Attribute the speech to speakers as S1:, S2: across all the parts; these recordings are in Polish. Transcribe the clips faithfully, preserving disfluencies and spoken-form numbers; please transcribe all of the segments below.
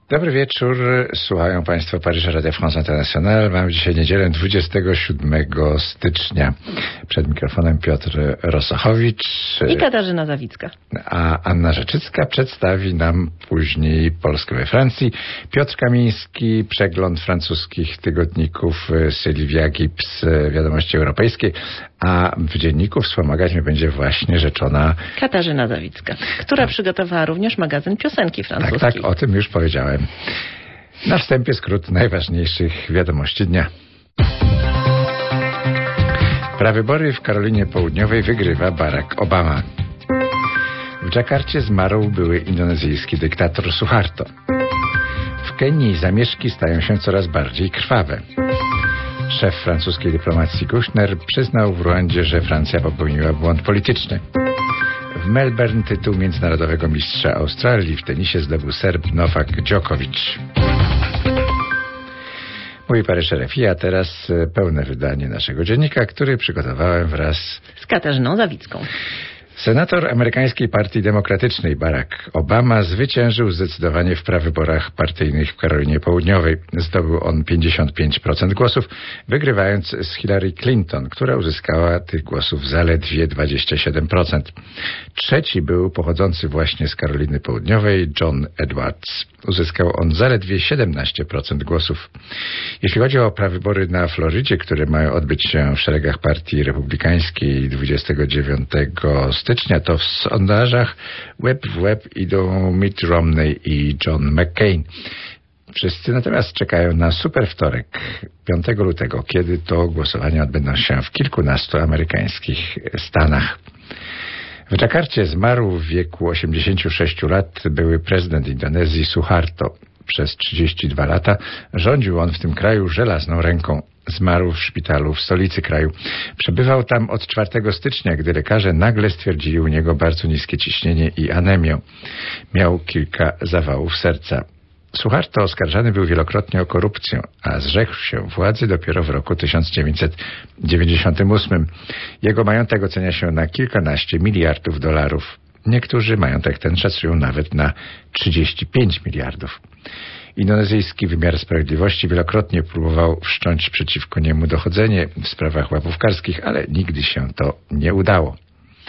S1: Dobry wieczór, słuchają Państwo Paryża Radio France International. Mamy dzisiaj niedzielę dwudziestego siódmego stycznia. Przed mikrofonem Piotr Rosochowicz
S2: i Katarzyna Zawicka.
S1: A Anna Rzeczycka przedstawi nam później Polskę we Francji. Piotr Kamiński, przegląd francuskich tygodników, Sylwia Gibbs, Wiadomości Europejskie, a w dzienniku wspomagać mnie będzie właśnie rzeczona
S2: Katarzyna Zawicka, która przygotowała również magazyn piosenki francuskiej.
S1: Tak, tak, o tym już powiedziałem. Na wstępie skrót najważniejszych wiadomości dnia. Prawybory w Karolinie Południowej wygrywa Barack Obama. W Dżakarcie zmarł były indonezyjski dyktator Suharto. W Kenii zamieszki stają się coraz bardziej krwawe. Szef francuskiej dyplomacji Kushner przyznał w Ruandzie, że Francja popełniła błąd polityczny. W Melbourne tytuł międzynarodowego mistrza Australii w tenisie zdobył Serb Nowak Djokovic. Mój Paryż R F I, a teraz pełne wydanie naszego dziennika, który przygotowałem wraz
S2: z Katarzyną Zawicką.
S1: Senator amerykańskiej Partii Demokratycznej Barack Obama zwyciężył zdecydowanie w prawyborach partyjnych w Karolinie Południowej. Zdobył on pięćdziesiąt pięć procent głosów, wygrywając z Hillary Clinton, która uzyskała tych głosów zaledwie dwadzieścia siedem procent. Trzeci był pochodzący właśnie z Karoliny Południowej John Edwards. Uzyskał on zaledwie siedemnaście procent głosów. Jeśli chodzi o prawybory na Florydzie, które mają odbyć się w szeregach partii republikańskiej dwudziestego dziewiątego stycznia, to w sondażach łeb w łeb idą Mitt Romney i John McCain. Wszyscy natomiast czekają na super wtorek, piątego lutego, kiedy to głosowania odbędą się w kilkunastu amerykańskich stanach. W Dżakarcie zmarł w wieku osiemdziesięciu sześciu lat były prezydent Indonezji Suharto. Przez trzydzieści dwa lata rządził on w tym kraju żelazną ręką. Zmarł w szpitalu w stolicy kraju. Przebywał tam od czwartego stycznia, gdy lekarze nagle stwierdzili u niego bardzo niskie ciśnienie i anemię. Miał kilka zawałów serca. Suharto oskarżany był wielokrotnie o korupcję, a zrzekł się władzy dopiero w roku tysiąc dziewięćset dziewięćdziesiątym ósmym. Jego majątek ocenia się na kilkanaście miliardów dolarów. Niektórzy majątek ten szacują nawet na trzydzieści pięć miliardów. Indonezyjski wymiar sprawiedliwości wielokrotnie próbował wszcząć przeciwko niemu dochodzenie w sprawach łapówkarskich, ale nigdy się to nie udało.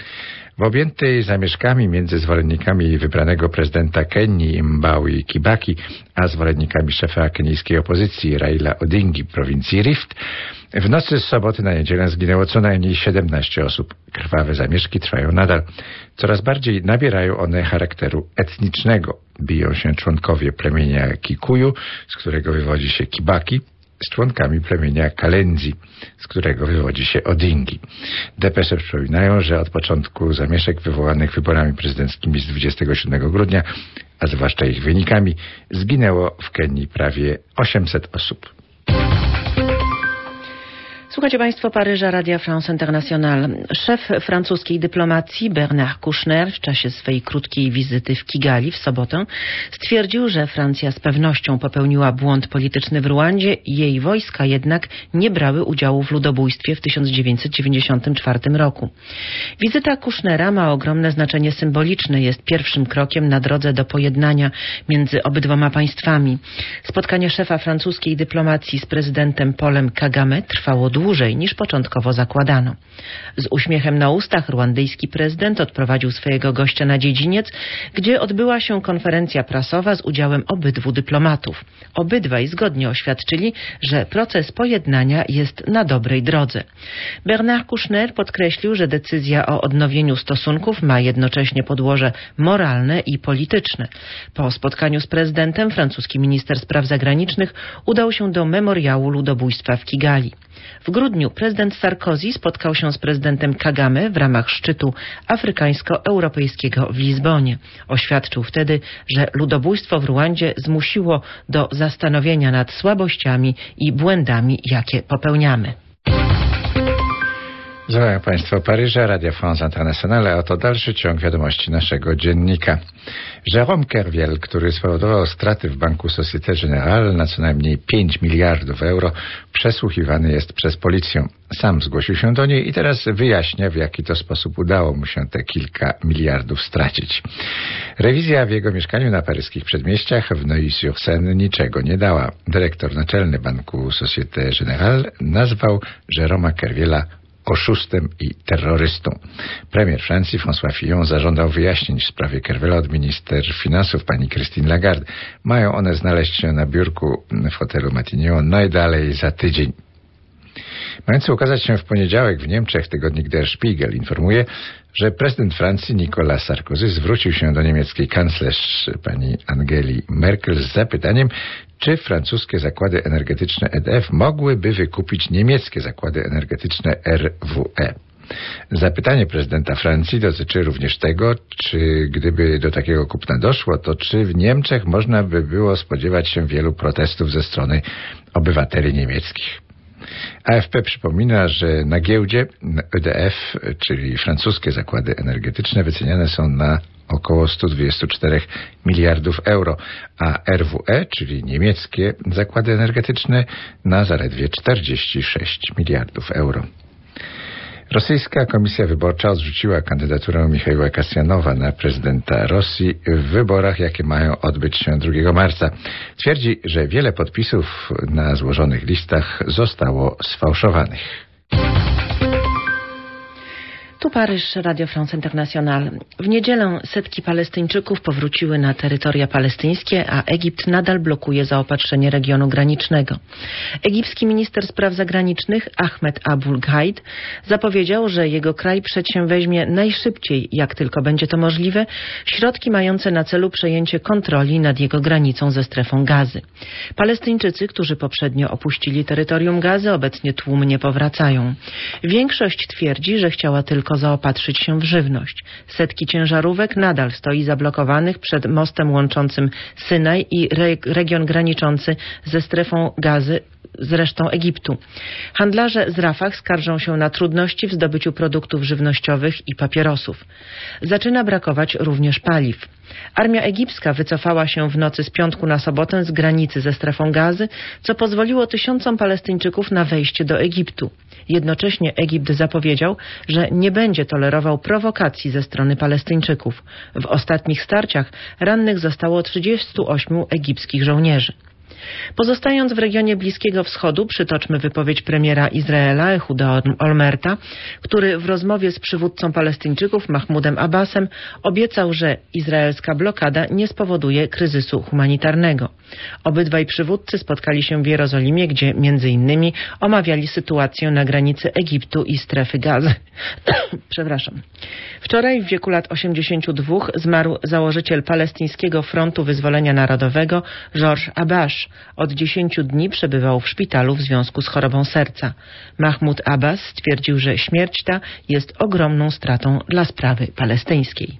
S1: W objętej zamieszkami między zwolennikami wybranego prezydenta Kenii Mbawi Kibaki, a zwolennikami szefa kenijskiej opozycji Raila Odingi prowincji Rift, w nocy z soboty na niedzielę zginęło co najmniej siedemnaście osób. Krwawe zamieszki trwają nadal. Coraz bardziej nabierają one charakteru etnicznego. Biją się członkowie plemienia Kikuyu, z którego wywodzi się Kibaki, z członkami plemienia Kalenzi, z którego wywodzi się Odingi. Depesze przypominają, że od początku zamieszek wywołanych wyborami prezydenckimi z dwudziestego siódmego grudnia, a zwłaszcza ich wynikami, zginęło w Kenii prawie osiemset osób.
S2: Słuchajcie Państwo Paryża Radia France International. Szef francuskiej dyplomacji Bernard Kouchner w czasie swej krótkiej wizyty w Kigali w sobotę stwierdził, że Francja z pewnością popełniła błąd polityczny w Ruandzie, jej wojska jednak nie brały udziału w ludobójstwie w tysiąc dziewięćset dziewięćdziesiątym czwartym roku. Wizyta Koushnera ma ogromne znaczenie symboliczne, jest pierwszym krokiem na drodze do pojednania między obydwoma państwami. Spotkanie szefa francuskiej dyplomacji z prezydentem Paulem Kagame trwało dłużej niż początkowo zakładano. Z uśmiechem na ustach rwandyjski prezydent odprowadził swojego gościa na dziedziniec, gdzie odbyła się konferencja prasowa z udziałem obydwu dyplomatów. Obydwaj zgodnie oświadczyli, że proces pojednania jest na dobrej drodze. Bernard Kouchner podkreślił, że decyzja o odnowieniu stosunków ma jednocześnie podłoże moralne i polityczne. Po spotkaniu z prezydentem francuski minister spraw zagranicznych udał się do memoriału ludobójstwa w Kigali. W grudniu prezydent Sarkozy spotkał się z prezydentem Kagame w ramach szczytu afrykańsko-europejskiego w Lizbonie. Oświadczył wtedy, że ludobójstwo w Ruandzie zmusiło do zastanowienia nad słabościami i błędami, jakie popełniamy.
S1: Słuchają Państwo Paryża, Radio France Internationale, a oto dalszy ciąg wiadomości naszego dziennika. Jérôme Kerviel, który spowodował straty w banku Société Générale na co najmniej pięć miliardów euro, przesłuchiwany jest przez policję. Sam zgłosił się do niej i teraz wyjaśnia, w jaki to sposób udało mu się te kilka miliardów stracić. Rewizja w jego mieszkaniu na paryskich przedmieściach w Neuilly-sur-Seine niczego nie dała. Dyrektor naczelny banku Société Générale nazwał Jérôme'a Kerviela oszustem i terrorystą. Premier Francji François Fillon zażądał wyjaśnień w sprawie Kerviela od minister finansów pani Christine Lagarde. Mają one znaleźć się na biurku w hotelu Matignon najdalej za tydzień. Mający ukazać się w poniedziałek w Niemczech tygodnik Der Spiegel informuje, że prezydent Francji Nicolas Sarkozy zwrócił się do niemieckiej kanclerz pani Angeli Merkel z zapytaniem, czy francuskie zakłady energetyczne E D F mogłyby wykupić niemieckie zakłady energetyczne R W E. Zapytanie prezydenta Francji dotyczy również tego, czy gdyby do takiego kupna doszło, to czy w Niemczech można by było spodziewać się wielu protestów ze strony obywateli niemieckich. A F P przypomina, że na giełdzie E D F, czyli francuskie zakłady energetyczne, wyceniane są na około sto dwadzieścia cztery miliardów euro, a R W E, czyli niemieckie zakłady energetyczne, na zaledwie czterdzieści sześć miliardów euro. Rosyjska Komisja Wyborcza odrzuciła kandydaturę Michaiła Kasjanowa na prezydenta Rosji w wyborach, jakie mają odbyć się drugiego marca. Twierdzi, że wiele podpisów na złożonych listach zostało sfałszowanych.
S2: Tu Paryż, Radio France Internationale. W niedzielę setki Palestyńczyków powróciły na terytoria palestyńskie, a Egipt nadal blokuje zaopatrzenie regionu granicznego. Egipski minister spraw zagranicznych Ahmed Abul-Ghaid zapowiedział, że jego kraj przedsięweźmie najszybciej, jak tylko będzie to możliwe, środki mające na celu przejęcie kontroli nad jego granicą ze strefą Gazy. Palestyńczycy, którzy poprzednio opuścili terytorium Gazy, obecnie tłumnie powracają. Większość twierdzi, że chciała tylko zaopatrzyć się w żywność. Setki ciężarówek nadal stoi zablokowanych przed mostem łączącym Synaj i re- region graniczący ze strefą Gazy z resztą Egiptu. Handlarze z Rafah skarżą się na trudności w zdobyciu produktów żywnościowych i papierosów. Zaczyna brakować również paliw. Armia egipska wycofała się w nocy z piątku na sobotę z granicy ze strefą Gazy, co pozwoliło tysiącom Palestyńczyków na wejście do Egiptu. Jednocześnie Egipt zapowiedział, że nie będzie tolerował prowokacji ze strony Palestyńczyków. W ostatnich starciach rannych zostało trzydziestu ośmiu egipskich żołnierzy. Pozostając w regionie Bliskiego Wschodu, przytoczmy wypowiedź premiera Izraela Ehuda Olmerta, który w rozmowie z przywódcą Palestyńczyków Mahmudem Abbasem obiecał, że izraelska blokada nie spowoduje kryzysu humanitarnego. Obydwaj przywódcy spotkali się w Jerozolimie, gdzie między innymi omawiali sytuację na granicy Egiptu i strefy Gazy. Przepraszam. Wczoraj w wieku lat osiemdziesięciu dwóch zmarł założyciel Palestyńskiego Frontu Wyzwolenia Narodowego Georges Abash. Od dziesięciu dni przebywał w szpitalu w związku z chorobą serca. Mahmud Abbas stwierdził, że śmierć ta jest ogromną stratą dla sprawy palestyńskiej.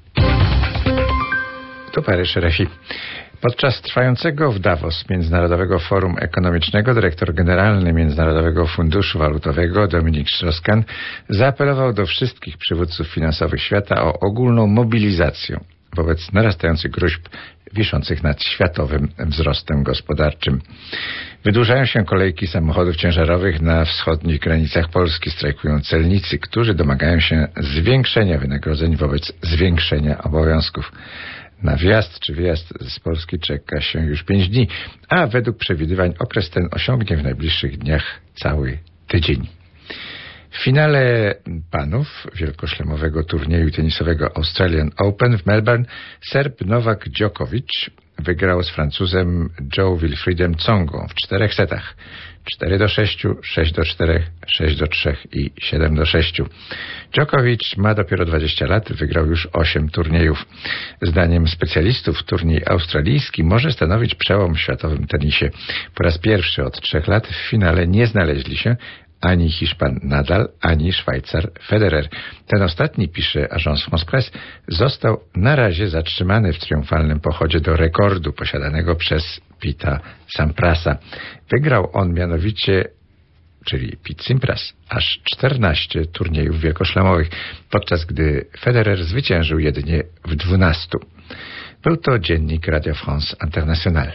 S1: Tu Paryż, R F I. Podczas trwającego w Davos Międzynarodowego Forum Ekonomicznego dyrektor generalny Międzynarodowego Funduszu Walutowego Dominik Strauss-Kahn zaapelował do wszystkich przywódców finansowych świata o ogólną mobilizację wobec narastających gróźb wiszących nad światowym wzrostem gospodarczym. Wydłużają się kolejki samochodów ciężarowych na wschodnich granicach Polski. Strajkują celnicy, którzy domagają się zwiększenia wynagrodzeń wobec zwiększenia obowiązków. Na wjazd czy wyjazd z Polski czeka się już pięć dni, a według przewidywań okres ten osiągnie w najbliższych dniach cały tydzień. W finale panów wielkoszlemowego turnieju tenisowego Australian Open w Melbourne Serb Novak Djokovic wygrał z Francuzem Joe Wilfriedem Tsongą w czterech setach. cztery do sześciu, sześć do czterech, sześć do trzech i siedem do sześciu. Djokovic ma dopiero dwadzieścia lat, wygrał już osiem turniejów. Zdaniem specjalistów turniej australijski może stanowić przełom w światowym tenisie. Po raz pierwszy od trzech lat w finale nie znaleźli się ani Hiszpan Nadal, ani Szwajcar Federer. Ten ostatni, pisze Agence France Presse, został na razie zatrzymany w triumfalnym pochodzie do rekordu posiadanego przez Pita Samprasa. Wygrał on mianowicie czyli Pete Sampras, aż czternaście turniejów wielkoszlemowych, podczas gdy Federer zwyciężył jedynie w dwunastu. Był to dziennik Radio France International.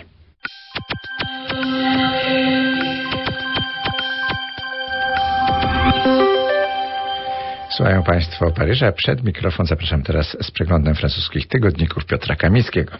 S1: Słuchają Państwo Paryża. Przed mikrofon zapraszam teraz z przeglądem francuskich tygodników Piotra Kamińskiego.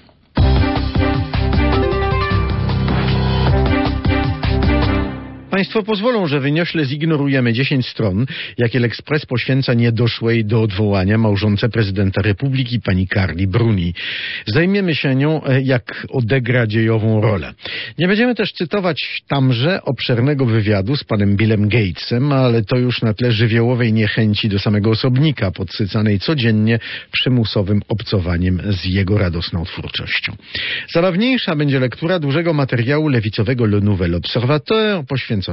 S3: Państwo pozwolą, że wyniośle zignorujemy dziesięć stron, jakie L'Express poświęca niedoszłej do odwołania małżonce prezydenta Republiki pani Carli Bruni. Zajmiemy się nią, jak odegra dziejową rolę. Nie będziemy też cytować tamże obszernego wywiadu z panem Billem Gatesem, ale to już na tle żywiołowej niechęci do samego osobnika, podsycanej codziennie przymusowym obcowaniem z jego radosną twórczością. Zabawniejsza będzie lektura dużego materiału lewicowego Le Nouvel Observateur poświęconego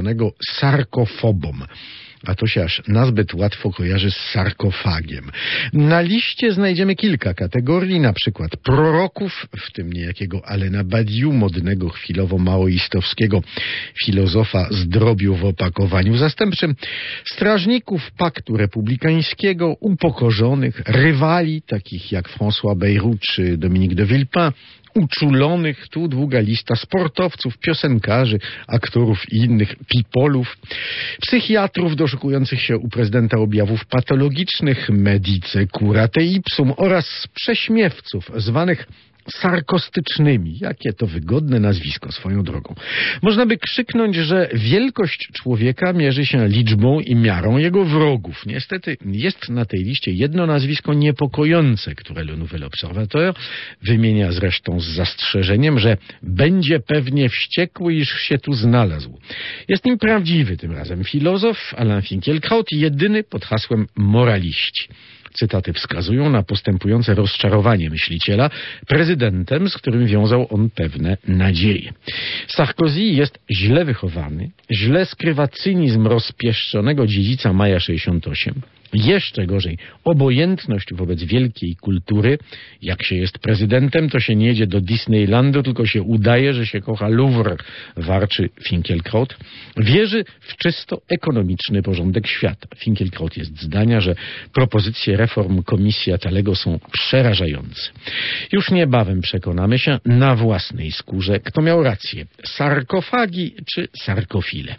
S3: sarkofobom. A to się aż nazbyt łatwo kojarzy z sarkofagiem. Na liście znajdziemy kilka kategorii, na przykład proroków, w tym niejakiego Alena Badiou, modnego chwilowo maoistowskiego filozofa z drobiu w opakowaniu zastępczym, strażników paktu republikańskiego, upokorzonych, rywali, takich jak François Bayrou czy Dominique de Villepin, uczulonych, tu długa lista sportowców, piosenkarzy, aktorów i innych pipolów, psychiatrów doszukujących się u prezydenta objawów patologicznych, medice curate ipsum oraz prześmiewców zwanych sarkostycznymi. Jakie to wygodne nazwisko swoją drogą. Można by krzyknąć, że wielkość człowieka mierzy się liczbą i miarą jego wrogów. Niestety jest na tej liście jedno nazwisko niepokojące, które Le Nouvel Observateur wymienia zresztą z zastrzeżeniem, że będzie pewnie wściekły, iż się tu znalazł. Jest nim prawdziwy tym razem filozof Alain Finkielkraut, jedyny pod hasłem moraliści. Cytaty wskazują na postępujące rozczarowanie myśliciela prezydentem, z którym wiązał on pewne nadzieje. Sarkozy jest źle wychowany, źle skrywa cynizm rozpieszczonego dziedzica Maja sześćdziesiąt osiem. Jeszcze gorzej, obojętność wobec wielkiej kultury. Jak się jest prezydentem, to się nie jedzie do Disneylandu, tylko się udaje, że się kocha Louvre, warczy Finkielkraut. Wierzy w czysto ekonomiczny porządek świata. Finkielkraut jest zdania, że propozycje reform Komisji Attalego są przerażające. Już niebawem przekonamy się na własnej skórze, kto miał rację. Sarkofagi czy sarkofile.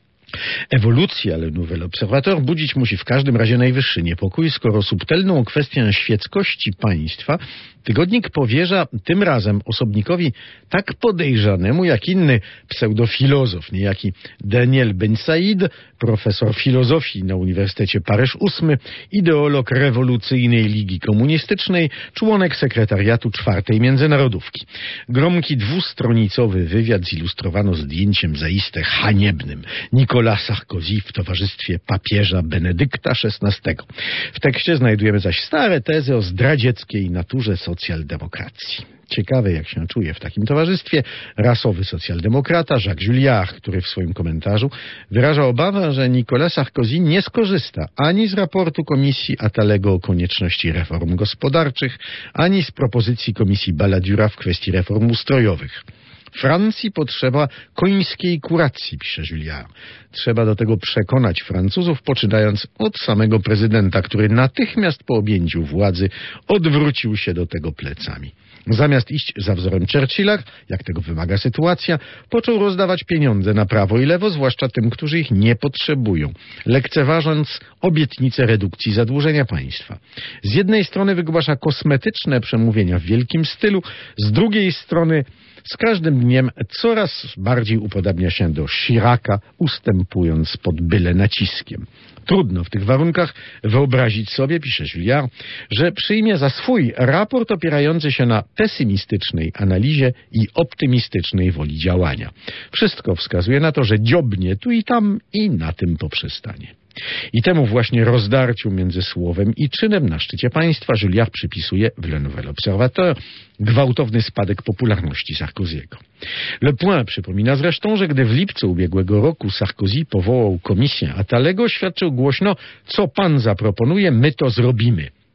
S3: Ewolucja Le Nouvel Observateur budzić musi w każdym razie najwyższy niepokój, skoro subtelną kwestię świeckości państwa tygodnik powierza tym razem osobnikowi tak podejrzanemu jak inny pseudofilozof, niejaki Daniel Ben Said, profesor filozofii na Uniwersytecie Paryż ósmy, ideolog rewolucyjnej Ligi Komunistycznej, członek sekretariatu czwartej Międzynarodówki. Gromki dwustronicowy wywiad zilustrowano zdjęciem zaiste haniebnym Nicolas Sarkozy w towarzystwie papieża Benedykta szesnastego. W tekście znajdujemy zaś stare tezy o zdradzieckiej naturze socjaldemokracji. Ciekawe, jak się czuje w takim towarzystwie rasowy socjaldemokrata Jacques Julliard, który w swoim komentarzu wyraża obawę, że Nicolas Sarkozy nie skorzysta ani z raportu Komisji Attalego o konieczności reform gospodarczych, ani z propozycji Komisji Balladura w kwestii reform ustrojowych. Francji potrzeba końskiej kuracji, pisze Julliard. Trzeba do tego przekonać Francuzów, poczynając od samego prezydenta, który natychmiast po objęciu władzy odwrócił się do tego plecami. Zamiast iść za wzorem Churchilla, jak tego wymaga sytuacja, począł rozdawać pieniądze na prawo i lewo, zwłaszcza tym, którzy ich nie potrzebują, lekceważąc obietnice redukcji zadłużenia państwa. Z jednej strony wygłasza kosmetyczne przemówienia w wielkim stylu, z drugiej strony z każdym dniem coraz bardziej upodabnia się do Chiraca, ustępując pod byle naciskiem. Trudno w tych warunkach wyobrazić sobie, pisze Julliard, że przyjmie za swój raport opierający się na pesymistycznej analizie i optymistycznej woli działania. Wszystko wskazuje na to, że dziobnie tu i tam i na tym poprzestanie. I temu właśnie rozdarciu między słowem i czynem na szczycie państwa Julliard przypisuje w Le Nouvel Observateur gwałtowny spadek popularności Sarkozy'ego. Le Point przypomina zresztą, że gdy w lipcu ubiegłego roku Sarkozy powołał komisję Attalego, świadczył głośno: co pan zaproponuje, my to zrobimy.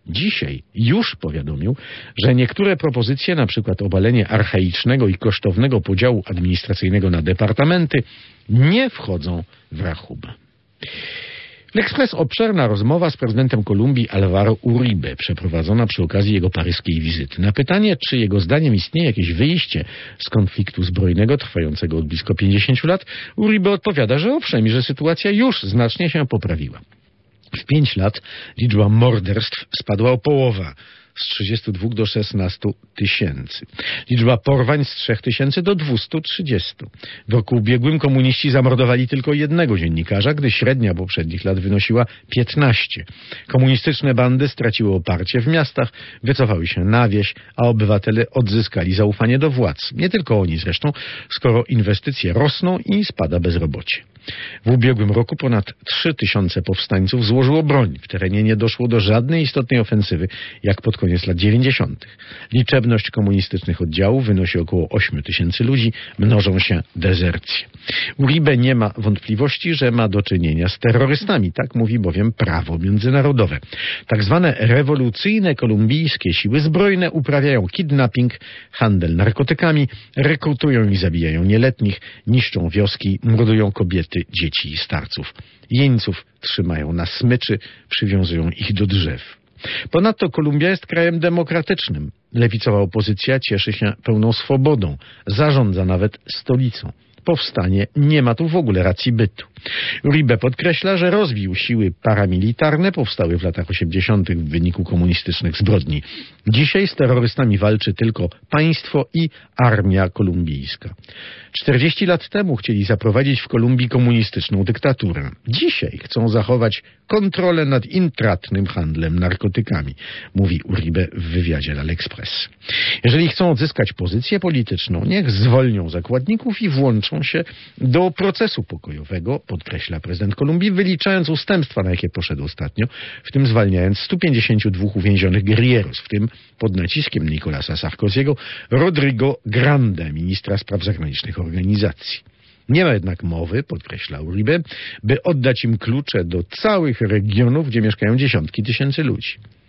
S3: Dzisiaj już powiadomił, że niektóre propozycje, na przykład obalenie archaicznego i kosztownego podziału administracyjnego na departamenty, nie wchodzą w rachubę. L'Express obszerna rozmowa z prezydentem Kolumbii Alvaro Uribe, przeprowadzona przy okazji jego paryskiej wizyty. Na pytanie, czy jego zdaniem istnieje jakieś wyjście z konfliktu zbrojnego trwającego od blisko pięćdziesięciu lat, Uribe odpowiada, że owszem i że sytuacja już znacznie się poprawiła. W pięć lat liczba morderstw spadła o połowę, z trzydziestu dwóch do szesnastu tysięcy. Liczba porwań z trzech tysięcy do dwustu trzydziestu. W roku ubiegłym komuniści zamordowali tylko jednego dziennikarza, gdy średnia poprzednich lat wynosiła piętnaście. Komunistyczne bandy straciły oparcie w miastach, wycofały się na wieś, a obywatele odzyskali zaufanie do władz. Nie tylko oni zresztą, skoro inwestycje rosną i spada bezrobocie. W ubiegłym roku ponad trzy tysiące powstańców złożyło broń. W terenie nie doszło do żadnej istotnej ofensywy, jak pod koniec lat dziewięćdziesiątych. Liczebność komunistycznych oddziałów wynosi około ośmiu tysięcy ludzi, mnożą się dezercje. Uribe nie ma wątpliwości, że ma do czynienia z terrorystami, tak mówi bowiem prawo międzynarodowe. Tak zwane rewolucyjne kolumbijskie siły zbrojne uprawiają kidnapping, handel narkotykami, rekrutują i zabijają nieletnich, niszczą wioski, mordują kobiety, dzieci i starców. Jeńców trzymają na smyczy, przywiązują ich do drzew. Ponadto Kolumbia jest krajem demokratycznym. Lewicowa opozycja cieszy się pełną swobodą, zarządza nawet stolicą. Powstanie nie ma tu w ogóle racji bytu. Uribe podkreśla, że rozbił siły paramilitarne powstałe w latach osiemdziesiątych w wyniku komunistycznych zbrodni. Dzisiaj z terrorystami walczy tylko państwo i armia kolumbijska. czterdzieści lat temu chcieli zaprowadzić w Kolumbii komunistyczną dyktaturę. Dzisiaj chcą zachować kontrolę nad intratnym handlem narkotykami, mówi Uribe w wywiadzie dla L'Express. Jeżeli chcą odzyskać pozycję polityczną, niech zwolnią zakładników i włączą się do procesu pokojowego, podkreśla prezydent Kolumbii, wyliczając ustępstwa, na jakie poszedł ostatnio, w tym zwalniając stu pięćdziesięciu dwóch uwięzionych guerilleros, w tym pod naciskiem Nicolasa Sarkozy'ego Rodrigo Grande, ministra spraw zagranicznych organizacji. Nie ma jednak mowy, podkreśla Uribe, by oddać im klucze do całych regionów, gdzie mieszkają dziesiątki tysięcy ludzi.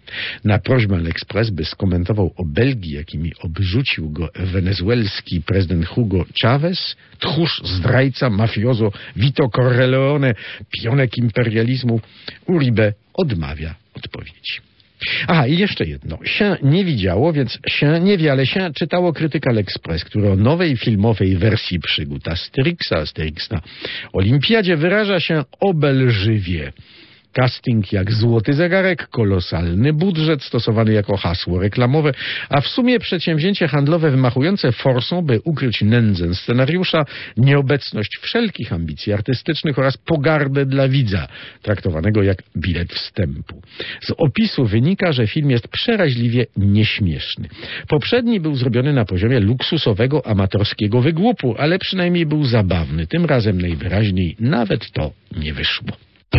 S3: Na prośbę L'Express, by skomentował o Belgii, jakimi obrzucił go wenezuelski prezydent Hugo Chavez, tchórz, zdrajca, mafiozo, Vito Corleone, pionek imperializmu, Uribe odmawia odpowiedzi. Aha, i jeszcze jedno. Się nie widziało, więc się nie wie, ale się czytało krytyka L'Express, który o nowej filmowej wersji przygód Asterixa, Asterix na Olimpiadzie wyraża się obelżywie. Casting jak złoty zegarek, kolosalny budżet stosowany jako hasło reklamowe, a w sumie przedsięwzięcie handlowe wymachujące forsą, by ukryć nędzę scenariusza, nieobecność wszelkich ambicji artystycznych oraz pogardę dla widza, traktowanego jak bilet wstępu. Z opisu wynika, że film jest przeraźliwie nieśmieszny. Poprzedni był zrobiony na poziomie luksusowego, amatorskiego wygłupu, ale przynajmniej był zabawny. Tym razem najwyraźniej nawet to nie wyszło.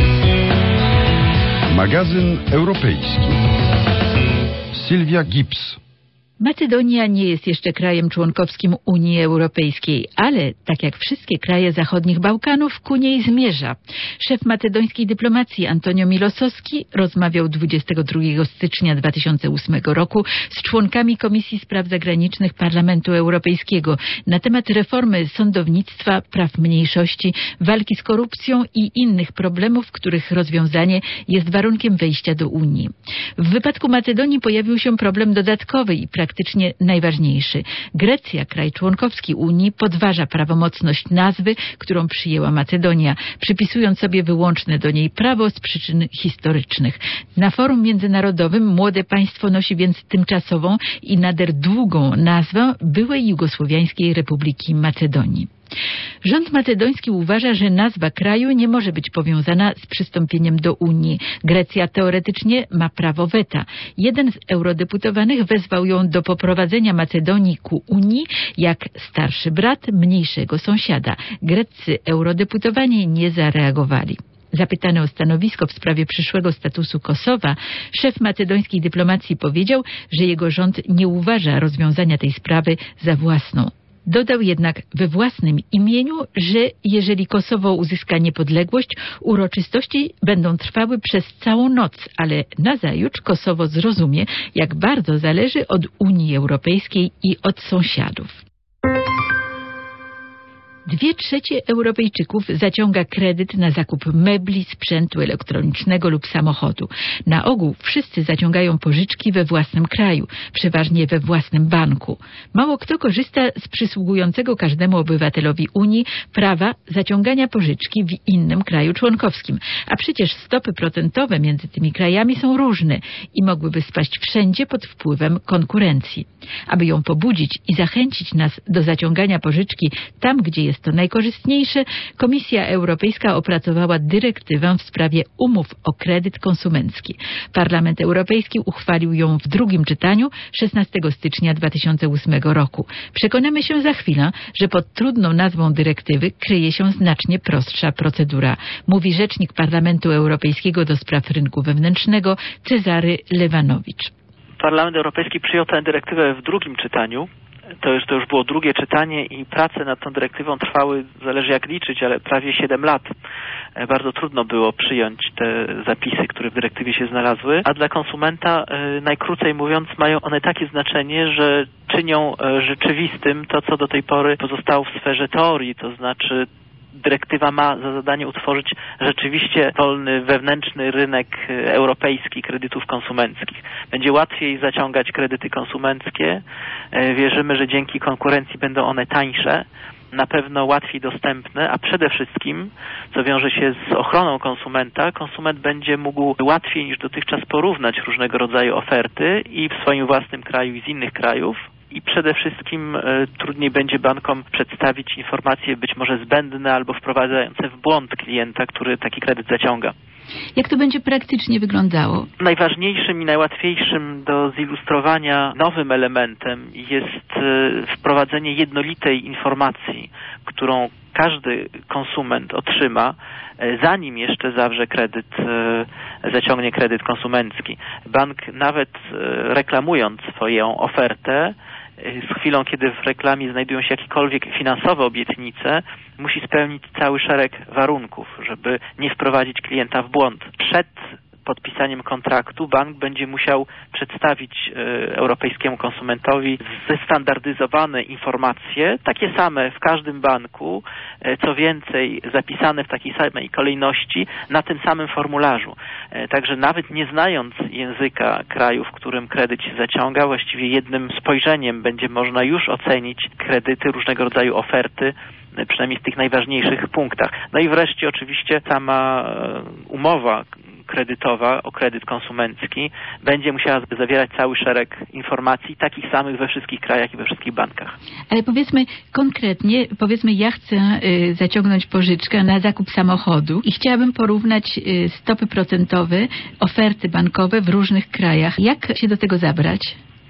S4: Magazyn Europejski. Sylwia Gibbs.
S5: Macedonia nie jest jeszcze krajem członkowskim Unii Europejskiej, ale tak jak wszystkie kraje zachodnich Bałkanów ku niej zmierza. Szef macedońskiej dyplomacji Antonio Milosowski rozmawiał dwudziestego drugiego stycznia dwa tysiące ósmego roku z członkami Komisji Spraw Zagranicznych Parlamentu Europejskiego na temat reformy sądownictwa, praw mniejszości, walki z korupcją i innych problemów, których rozwiązanie jest warunkiem wejścia do Unii. W wypadku Macedonii pojawił się problem dodatkowy i praktycznie praktycznie najważniejszy. Grecja, kraj członkowski Unii, podważa prawomocność nazwy, którą przyjęła Macedonia, przypisując sobie wyłączne do niej prawo z przyczyn historycznych. Na forum międzynarodowym młode państwo nosi więc tymczasową i nader długą nazwę byłej Jugosłowiańskiej Republiki Macedonii. Rząd macedoński uważa, że nazwa kraju nie może być powiązana z przystąpieniem do Unii. Grecja teoretycznie ma prawo weta. Jeden z eurodeputowanych wezwał ją do poprowadzenia Macedonii ku Unii jak starszy brat mniejszego sąsiada. Greccy eurodeputowani nie zareagowali. Zapytany o stanowisko w sprawie przyszłego statusu Kosowa, szef macedońskiej dyplomacji powiedział, że jego rząd nie uważa rozwiązania tej sprawy za własną. Dodał jednak we własnym imieniu, że jeżeli Kosowo uzyska niepodległość, uroczystości będą trwały przez całą noc, ale nazajutrz Kosowo zrozumie, jak bardzo zależy od Unii Europejskiej i od sąsiadów. Dwie trzecie Europejczyków zaciąga kredyt na zakup mebli, sprzętu elektronicznego lub samochodu. Na ogół wszyscy zaciągają pożyczki we własnym kraju, przeważnie we własnym banku. Mało kto korzysta z przysługującego każdemu obywatelowi Unii prawa zaciągania pożyczki w innym kraju członkowskim. A przecież stopy procentowe między tymi krajami są różne i mogłyby spaść wszędzie pod wpływem konkurencji. Aby ją pobudzić i zachęcić nas do zaciągania pożyczki tam, gdzie jest to najkorzystniejsze, Komisja Europejska opracowała dyrektywę w sprawie umów o kredyt konsumencki. Parlament Europejski uchwalił ją w drugim czytaniu szesnastego stycznia dwa tysiące ósmego roku. Przekonamy się za chwilę, że pod trudną nazwą dyrektywy kryje się znacznie prostsza procedura, mówi rzecznik Parlamentu Europejskiego do spraw rynku wewnętrznego Cezary Lewanowicz.
S6: Parlament Europejski przyjął tę dyrektywę w drugim czytaniu. To już, to już było drugie czytanie i prace nad tą dyrektywą trwały, zależy jak liczyć, ale prawie siedem lat. Bardzo trudno było przyjąć te zapisy, które w dyrektywie się znalazły, a dla konsumenta, najkrócej mówiąc, mają one takie znaczenie, że czynią rzeczywistym to, co do tej pory pozostało w sferze teorii, to znaczy dyrektywa ma za zadanie utworzyć rzeczywiście wolny, wewnętrzny rynek europejski kredytów konsumenckich. Będzie łatwiej zaciągać kredyty konsumenckie. Wierzymy, że dzięki konkurencji będą one tańsze, na pewno łatwiej dostępne, a przede wszystkim, co wiąże się z ochroną konsumenta, konsument będzie mógł łatwiej niż dotychczas porównać różnego rodzaju oferty i w swoim własnym kraju i z innych krajów. I przede wszystkim e, trudniej będzie bankom przedstawić informacje być może zbędne albo wprowadzające w błąd klienta, który taki kredyt zaciąga.
S5: Jak to będzie praktycznie wyglądało?
S6: Najważniejszym i najłatwiejszym do zilustrowania nowym elementem jest e, wprowadzenie jednolitej informacji, którą każdy konsument otrzyma, e, zanim jeszcze zawrze kredyt, e, zaciągnie kredyt konsumencki. Bank nawet e, reklamując swoją ofertę, z chwilą, kiedy w reklamie znajdują się jakiekolwiek finansowe obietnice, musi spełnić cały szereg warunków, żeby nie wprowadzić klienta w błąd. Przed podpisaniem kontraktu bank będzie musiał przedstawić e, europejskiemu konsumentowi zestandaryzowane informacje, takie same w każdym banku, e, co więcej zapisane w takiej samej kolejności na tym samym formularzu. E, także nawet nie znając języka kraju, w którym kredyt się zaciąga, właściwie jednym spojrzeniem będzie można już ocenić kredyty, różnego rodzaju oferty, przynajmniej w tych najważniejszych punktach. No i wreszcie oczywiście sama e, umowa kredytowa o kredyt konsumencki będzie musiała zawierać cały szereg informacji, takich samych we wszystkich krajach i we wszystkich bankach.
S5: Ale powiedzmy konkretnie, powiedzmy ja chcę y, zaciągnąć pożyczkę na zakup samochodu i chciałabym porównać y, stopy procentowe, oferty bankowe w różnych krajach. Jak się do tego zabrać?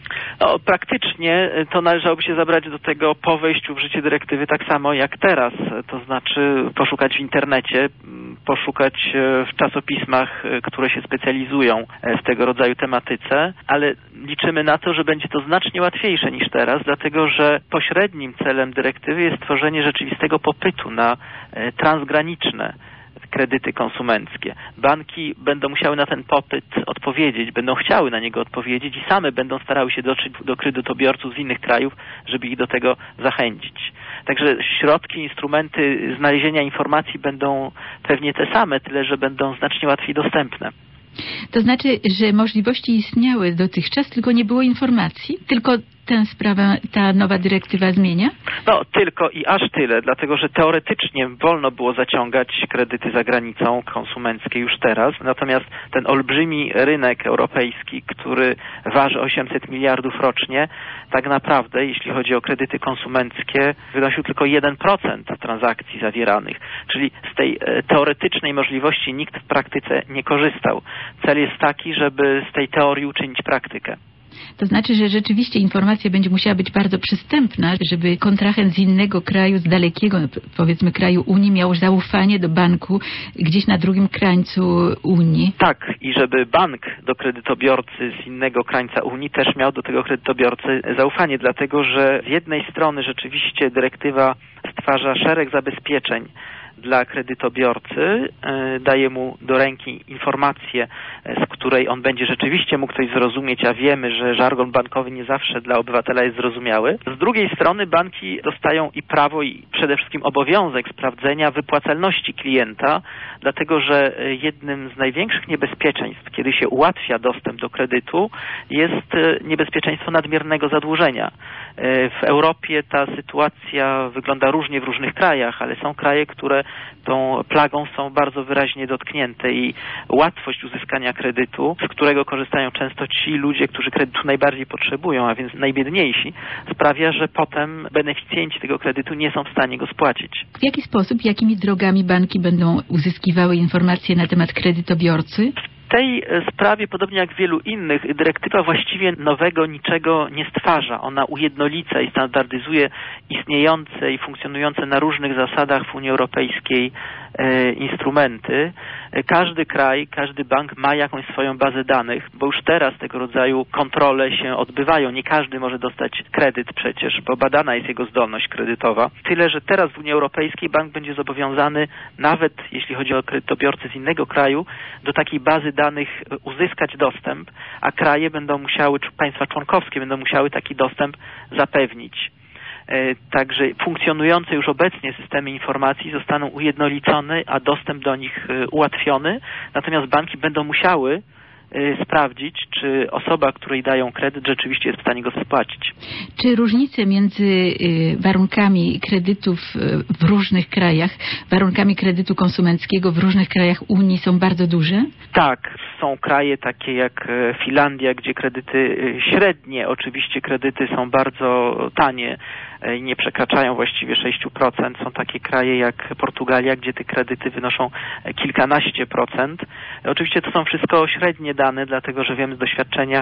S6: No, praktycznie to należałoby się zabrać do tego po wejściu w życie dyrektywy tak samo jak teraz, to znaczy poszukać w internecie, poszukać w czasopismach, które się specjalizują w tego rodzaju tematyce, ale liczymy na to, że będzie to znacznie łatwiejsze niż teraz, dlatego że pośrednim celem dyrektywy jest stworzenie rzeczywistego popytu na transgraniczne kredyty konsumenckie. Banki będą musiały na ten popyt odpowiedzieć, będą chciały na niego odpowiedzieć i same będą starały się dotrzeć do kredytobiorców z innych krajów, żeby ich do tego zachęcić. Także środki, instrumenty znalezienia informacji będą pewnie te same, tyle że będą znacznie łatwiej dostępne.
S5: To znaczy, że możliwości istniały dotychczas, tylko nie było informacji? Tylko tę sprawę ta nowa dyrektywa zmienia?
S6: No, tylko i aż tyle, dlatego że teoretycznie wolno było zaciągać kredyty za granicą konsumenckie już teraz, natomiast ten olbrzymi rynek europejski, który waży osiemset miliardów rocznie, tak naprawdę, jeśli chodzi o kredyty konsumenckie, wynosił tylko jeden procent transakcji zawieranych, czyli z tej teoretycznej możliwości nikt w praktyce nie korzystał. Cel jest taki, żeby z tej teorii uczynić praktykę.
S5: To znaczy, że rzeczywiście informacja będzie musiała być bardzo przystępna, żeby kontrahent z innego kraju, z dalekiego, powiedzmy, kraju Unii miał zaufanie do banku gdzieś na drugim krańcu Unii.
S6: Tak, i żeby bank do kredytobiorcy z innego krańca Unii też miał do tego kredytobiorcy zaufanie, dlatego że z jednej strony rzeczywiście dyrektywa stwarza szereg zabezpieczeń dla kredytobiorcy, daje mu do ręki informację, z której on będzie rzeczywiście mógł coś zrozumieć, a wiemy, że żargon bankowy nie zawsze dla obywatela jest zrozumiały. Z drugiej strony banki dostają i prawo, i przede wszystkim obowiązek sprawdzenia wypłacalności klienta, dlatego że jednym z największych niebezpieczeństw, kiedy się ułatwia dostęp do kredytu, jest niebezpieczeństwo nadmiernego zadłużenia. W Europie ta sytuacja wygląda różnie w różnych krajach, ale są kraje, które tą plagą są bardzo wyraźnie dotknięte i łatwość uzyskania kredytu, z którego korzystają często ci ludzie, którzy kredytu najbardziej potrzebują, a więc najbiedniejsi, sprawia, że potem beneficjenci tego kredytu nie są w stanie go spłacić.
S5: W jaki sposób, jakimi drogami banki będą uzyskiwały informacje na temat kredytobiorcy?
S6: W tej sprawie, podobnie jak w wielu innych, dyrektywa właściwie nowego niczego nie stwarza. Ona ujednolica i standaryzuje istniejące i funkcjonujące na różnych zasadach w Unii Europejskiej e, instrumenty. Każdy kraj, każdy bank ma jakąś swoją bazę danych, bo już teraz tego rodzaju kontrole się odbywają. Nie każdy może dostać kredyt przecież, bo badana jest jego zdolność kredytowa. Tyle, że teraz w Unii Europejskiej bank będzie zobowiązany, nawet jeśli chodzi o kredytobiorcy z innego kraju, do takiej bazy danych uzyskać dostęp, a kraje będą musiały, czy państwa członkowskie będą musiały taki dostęp zapewnić. Także funkcjonujące już obecnie systemy informacji zostaną ujednolicone, a dostęp do nich ułatwiony, natomiast banki będą musiały sprawdzić, czy osoba, której dają kredyt, rzeczywiście jest w stanie go spłacić.
S5: Czy różnice między warunkami kredytów w różnych krajach, warunkami kredytu konsumenckiego w różnych krajach Unii są bardzo duże?
S6: Tak. Są kraje takie jak Finlandia, gdzie kredyty średnie, oczywiście kredyty są bardzo tanie i nie przekraczają właściwie sześć procent. Są takie kraje jak Portugalia, gdzie te kredyty wynoszą kilkanaście procent. Oczywiście to są wszystko średnie dane, dlatego że wiemy z doświadczenia,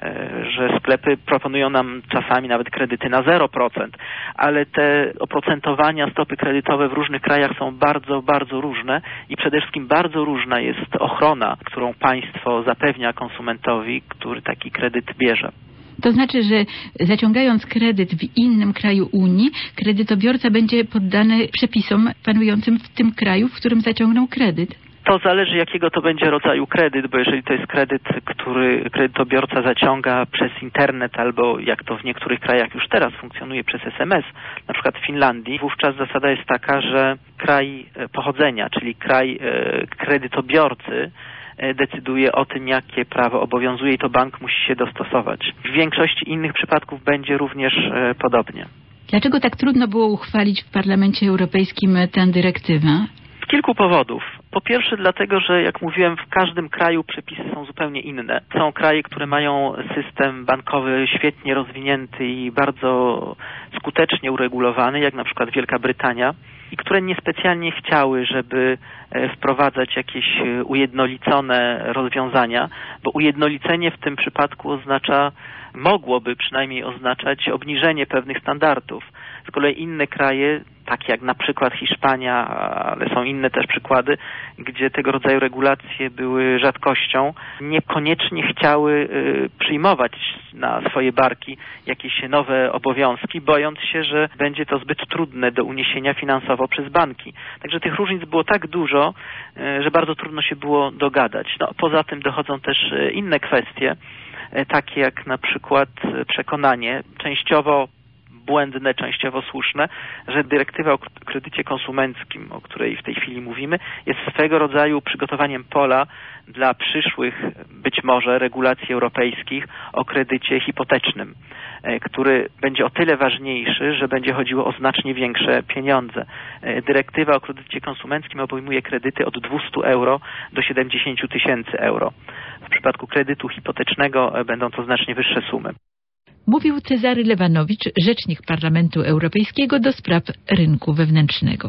S6: że sklepy proponują nam czasami nawet kredyty na zero procent, ale te oprocentowania, stopy kredytowe w różnych krajach są bardzo, bardzo różne i przede wszystkim bardzo różna jest ochrona, którą państwo zapewnia konsumentowi, który taki kredyt bierze.
S5: To znaczy, że zaciągając kredyt w innym kraju Unii, kredytobiorca będzie poddany przepisom panującym w tym kraju, w którym zaciągnął kredyt.
S6: To zależy, jakiego to będzie rodzaju kredyt, bo jeżeli to jest kredyt, który kredytobiorca zaciąga przez internet albo jak to w niektórych krajach już teraz funkcjonuje przez es em es, na przykład w Finlandii, wówczas zasada jest taka, że kraj pochodzenia, czyli kraj kredytobiorcy decyduje o tym, jakie prawo obowiązuje i to bank musi się dostosować. W większości innych przypadków będzie również podobnie.
S5: Dlaczego tak trudno było uchwalić w Parlamencie Europejskim tę dyrektywę?
S6: Z kilku powodów. Po pierwsze dlatego, że jak mówiłem, w każdym kraju przepisy są zupełnie inne. Są kraje, które mają system bankowy świetnie rozwinięty i bardzo skutecznie uregulowany, jak na przykład Wielka Brytania, i które niespecjalnie chciały, żeby wprowadzać jakieś ujednolicone rozwiązania, bo ujednolicenie w tym przypadku oznacza, mogłoby przynajmniej oznaczać obniżenie pewnych standardów. Z kolei inne kraje, takie jak na przykład Hiszpania, ale są inne też przykłady, gdzie tego rodzaju regulacje były rzadkością, niekoniecznie chciały przyjmować na swoje barki jakieś nowe obowiązki, bojąc się, że będzie to zbyt trudne do uniesienia finansowo przez banki. Także tych różnic było tak dużo, że bardzo trudno się było dogadać. No, poza tym dochodzą też inne kwestie, takie jak na przykład przekonanie, częściowo błędne, częściowo słuszne, że dyrektywa o kredycie konsumenckim, o której w tej chwili mówimy, jest swego rodzaju przygotowaniem pola dla przyszłych, być może, regulacji europejskich o kredycie hipotecznym, który będzie o tyle ważniejszy, że będzie chodziło o znacznie większe pieniądze. Dyrektywa o kredycie konsumenckim obejmuje kredyty od dwieście euro do siedemdziesiąt tysięcy euro. W przypadku kredytu hipotecznego będą to znacznie wyższe sumy.
S5: Mówił Cezary Lewanowicz, rzecznik Parlamentu Europejskiego do spraw rynku wewnętrznego.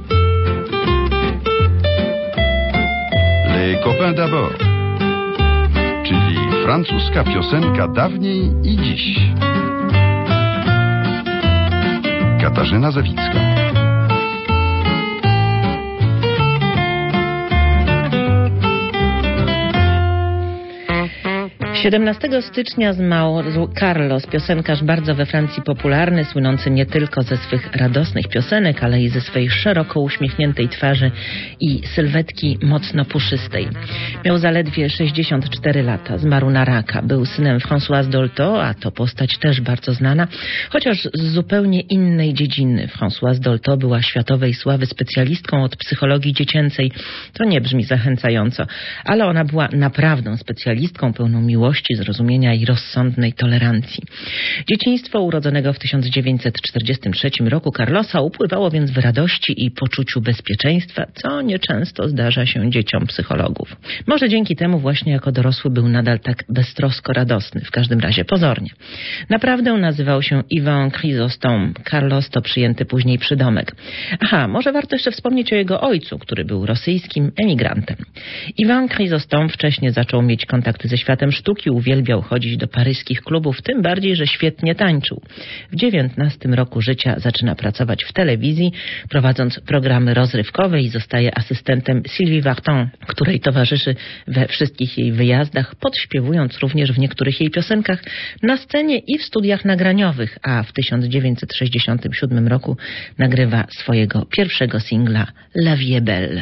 S4: Les copains d'abord. Francuska piosenka dawniej i dziś. Katarzyna Zawicka.
S2: siedemnastego stycznia zmarł Carlos, piosenkarz bardzo we Francji popularny, słynący nie tylko ze swych radosnych piosenek, ale i ze swej szeroko uśmiechniętej twarzy i sylwetki mocno puszystej. Miał zaledwie sześćdziesiąt cztery lata, zmarł na raka. Był synem Françoise Dolto, a to postać też bardzo znana, chociaż z zupełnie innej dziedziny. Françoise Dolto była światowej sławy specjalistką od psychologii dziecięcej. To nie brzmi zachęcająco, ale ona była naprawdę specjalistką pełną miłości, zrozumienia i rozsądnej tolerancji. Dzieciństwo urodzonego w tysiąc dziewięćset czterdziestym trzecim roku Carlosa upływało więc w radości i poczuciu bezpieczeństwa, co nieczęsto zdarza się dzieciom psychologów. Może dzięki temu właśnie jako dorosły był nadal tak beztrosko radosny, w każdym razie pozornie. Naprawdę nazywał się Ivan Chrysostome. Carlos to przyjęty później przydomek. Aha, może warto jeszcze wspomnieć o jego ojcu, który był rosyjskim emigrantem. Ivan Chrysostome wcześniej zaczął mieć kontakty ze światem sztuki, uwielbiał chodzić do paryskich klubów, tym bardziej, że świetnie tańczył. W dziewiętnastym roku życia zaczyna pracować w telewizji, prowadząc programy rozrywkowe i zostaje asystentem Sylvie Vartan, której towarzyszy we wszystkich jej wyjazdach, podśpiewując również w niektórych jej piosenkach na scenie i w studiach nagraniowych, a w tysiąc dziewięćset sześćdziesiątym siódmym roku nagrywa swojego pierwszego singla La Vie est Belle.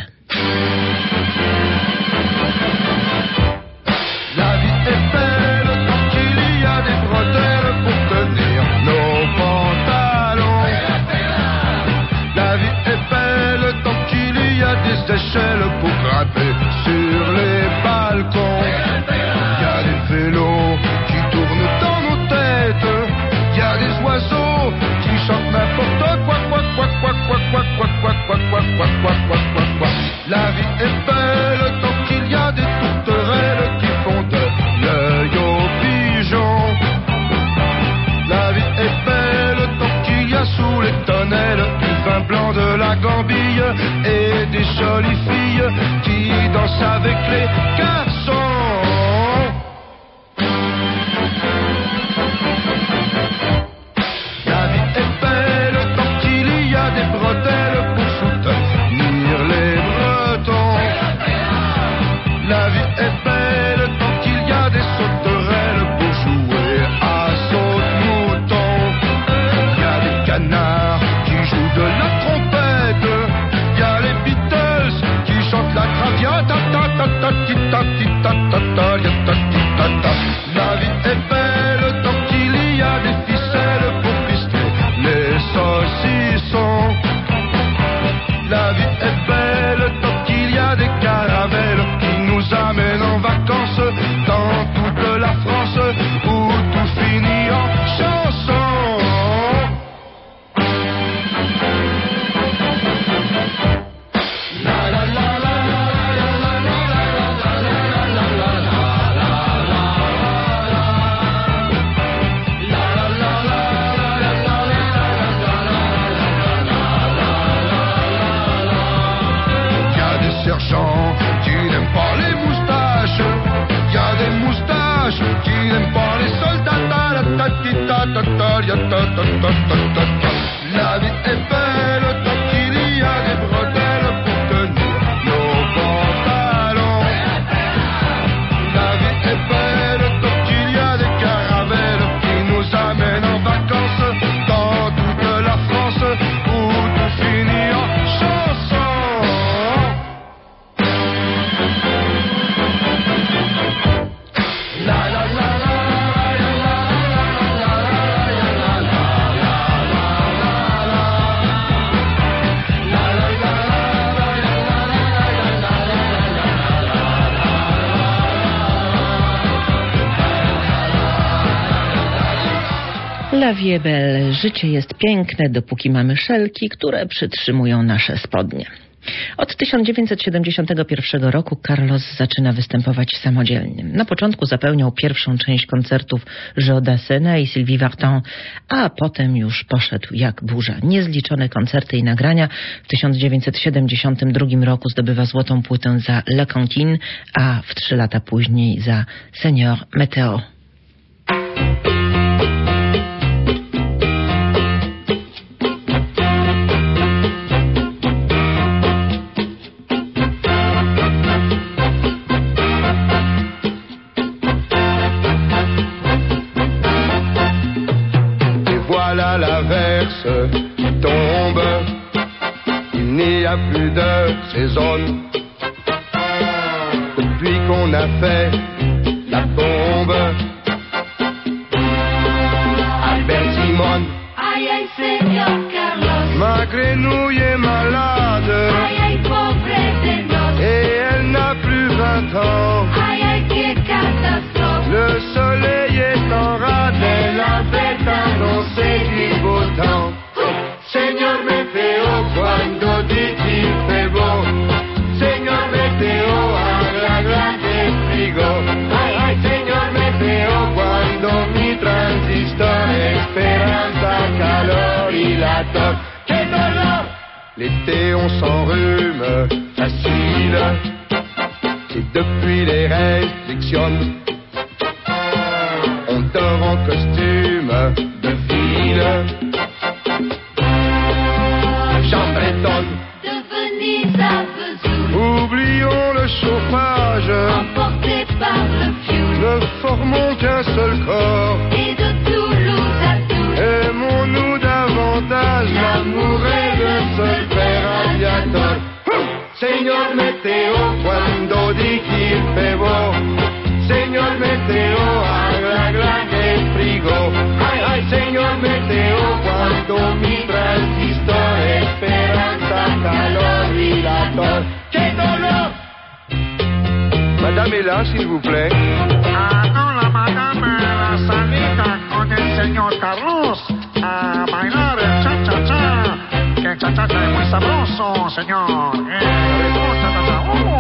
S7: Échelles pour grimper sur les balcons. Il y a des vélos qui tournent dans nos têtes. Il y a des oiseaux qui chantent n'importe quoi, quoi, quoi, quoi, quoi, quoi, quoi, quoi, quoi, quoi, quoi, quoi, quoi, quoi, quoi. La vie est belle tant qu'il y a des tourterelles qui font de l'œil aux pigeons. La vie est belle tant qu'il y a sous les tonnelles du vin blanc de la Gambie et des jolies filles qui dansent avec les garçons. La vie est belle tant qu'il y a des bretelles pour soutenir les Bretons. La vie est belle tant qu'il y a des sauterelles pour jouer à saute-mouton. Il y a des canards qui jouent de la trompette. Il y a les Beatles qui chantent la Traviata. Ta ta ta ta ta ta ta ta ta ta ta. La vie est belle tant qu'il y a des ficelles pour fister les saucissons. La vie est belle tant qu'il y a des caravelles qui nous amènent en vacances dans toute la France où tout finit en chanson. La la la la la la la la la la la sergents qui n'aiment pas les moustaches. Il y a des moustaches qui n'aiment pas les soldats. La vie est belle tant qu'il y a des bretelles pour tenir nos pantalons. La vie est belle tant qu'il y a des caravelles qui nous amènent en vacances dans toute la France où tout finit en chanson. La la la la.
S2: La vie est belle. Życie jest piękne, dopóki mamy szelki, które przytrzymują nasze spodnie. Od tysiąc dziewięćset siedemdziesiątego pierwszego roku Carlos zaczyna występować samodzielnie. Na początku zapełniał pierwszą część koncertów Joe Dassin i Sylvie Vartan, a potem już poszedł jak burza. Niezliczone koncerty i nagrania. W tysiąc dziewięćset siedemdziesiątym drugim roku zdobywa złotą płytę za La Cantine, a w trzy lata później za Seigneur Météo.
S7: Tombe, il n'y a plus de saison. Depuis qu'on a fait la bombe, Albert Simon,
S8: aïe aïe Seigneur Carlos,
S7: ma grenouille est malade,
S8: aïe aïe pauvre de nos,
S7: et elle n'a plus vingt ans.
S8: aïe aïe quelle catastrophe,
S7: Le soleil est en rade, elle avait annoncé du beau temps. Señor Météo, cuando di qu'il fait beau, Señor Météo, arregla del frigo. Ay, ay, Señor Météo, cuando mi transistor, esperanza, calor y la tos. ¡Qué dolor! L'été on s'enrhume facile, et depuis les restrictions, on dort en costume de ville. Jean Breton,
S8: de Venise à Vesoul,
S7: oublions le chauffage,
S8: emporté par le fioul,
S7: ne formons qu'un seul corps,
S8: et de Toulouse à Tours,
S7: aimons-nous davantage, l'amour est le seul père radiateur. Señor Météo, cuando di qu'il fait beau, Señor Météo, arregla del frigo. Ay, ay, Señor Météo, cuando mi transistor, esperanza, calor y la tos. ¡Qué dolor! Madame est là, s'il vous plaît.
S9: Ah, no, la madame, la salida con el señor Carlos a bailar el cha-cha-cha. Que el cha-cha-cha es muy sabroso, señor. Eh, oh, cha-cha-cha.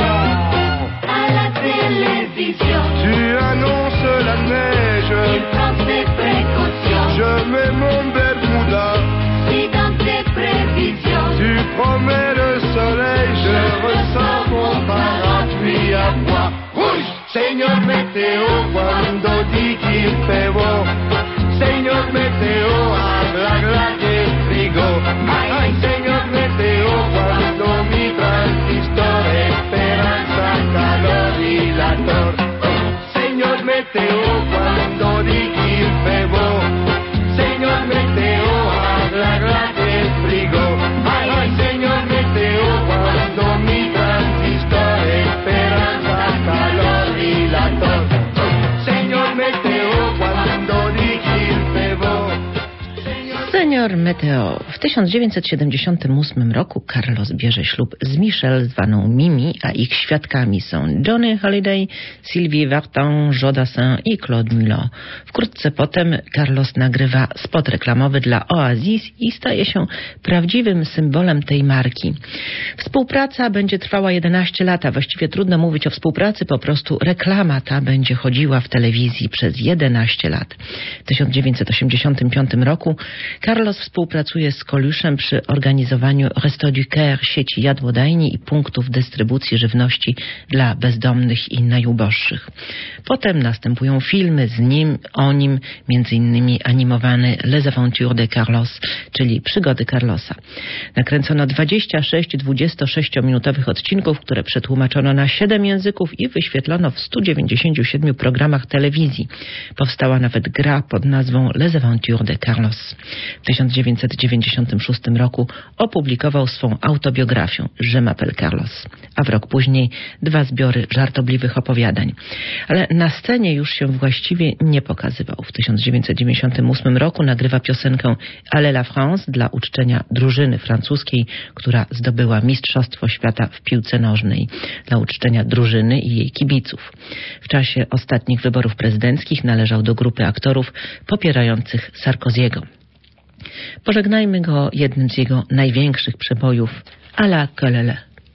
S9: Oh.
S8: à la télévision,
S7: Tu annonces la
S8: il
S7: neige,
S8: prend ses précautions,
S7: je mets mon Bermuda.
S8: si dans tes prévisions,
S7: Tu promets le soleil, je ressens mon parapluie à moi. Rouge, Señor Météo, cuando di qu'il fait beau, Señor Météo, arregla del frigo. Ay, ay, Señor Météo, cuando mi transistor, esperanza, calor y la tor. Señor Météo, cuando di qu'il fait beau, Señor Météo, arregla del frigo. Ay, ay, Señor Météo, cuando mi transistor, esperanza, calor y la tor. Señor Météo, cuando di qu'il fait beau.
S2: Senior Meteo. W tysiąc dziewięćset siedemdziesiątym ósmym roku Carlos bierze ślub z Michelle, zwaną Mimi, a ich świadkami są Johnny Hallyday, Sylvie Vartan, Joe Dassin i Claude Mulot. Wkrótce potem Carlos nagrywa spot reklamowy dla Oasis i staje się prawdziwym symbolem tej marki. Współpraca będzie trwała jedenaście lat, a właściwie trudno mówić o współpracy, po prostu reklama ta będzie chodziła w telewizji przez jedenaście lat. W tysiąc dziewięćset osiemdziesiątym piątym roku Carlos współpracuje z Coluchem przy organizowaniu Restos du Cœur, sieci jadłodajni i punktów dystrybucji żywności dla bezdomnych i najuboższych. Potem następują filmy z nim, o nim, między innymi animowany Les Aventures de Carlos, czyli Przygody Carlosa. Nakręcono dwadzieścia sześć dwudziestosześciominutowych odcinków, które przetłumaczono na siedem języków i wyświetlono w stu dziewięćdziesięciu siedmiu programach telewizji. Powstała nawet gra pod nazwą Les Aventures de Carlos. W tysiąc dziewięćset dziewięćdziesiątym szóstym roku opublikował swą autobiografię Je m'appelle Carlos, a w rok później dwa zbiory żartobliwych opowiadań. Ale na scenie już się właściwie nie pokazywał. W tysiąc dziewięćset dziewięćdziesiątym ósmym roku nagrywa piosenkę Allez la France dla uczczenia drużyny francuskiej, która zdobyła Mistrzostwo Świata w piłce nożnej, dla uczczenia drużyny i jej kibiców. W czasie ostatnich wyborów prezydenckich należał do grupy aktorów popierających Sarkoziego. Pożegnajmy go jednym z jego największych przebojów, à la Colele.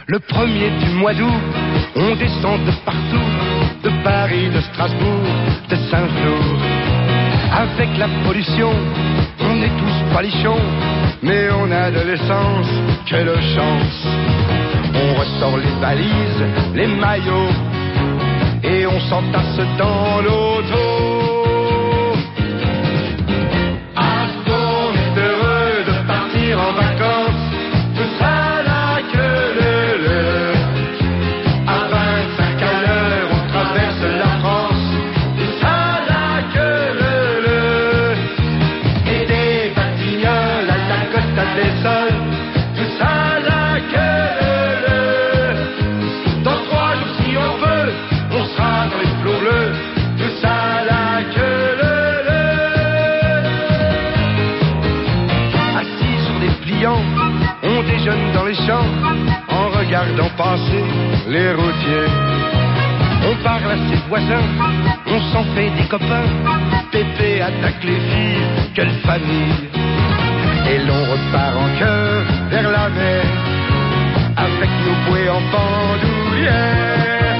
S7: le premier du mois d'août, on descend de partout, de Paris, de Strasbourg, de Saint-Flour. Avec la pollution, on est tous palichons, mais on a de l'essence, quelle chance. On ressort les valises, les maillots, et on s'entasse dans l'auto. Ah, on est heureux de partir en vacances, tout ça là que le le. À vingt-cinq à l'heure, on traverse la France, tout ça là que le le. Et des Batignolles à la Costa del Sol, tout ça là que le le. Dans trois jours si on veut, on sera dans les flots bleus, tout ça là que le le. Assis sur des pliants, on déjeune dans les champs, en regardant passer les routiers. On parle à ses voisins, on s'en fait des copains, Pépé attaque les filles, quelle famille. Et l'on repart en chœur vers la mer, avec nos bouées en bandoulière.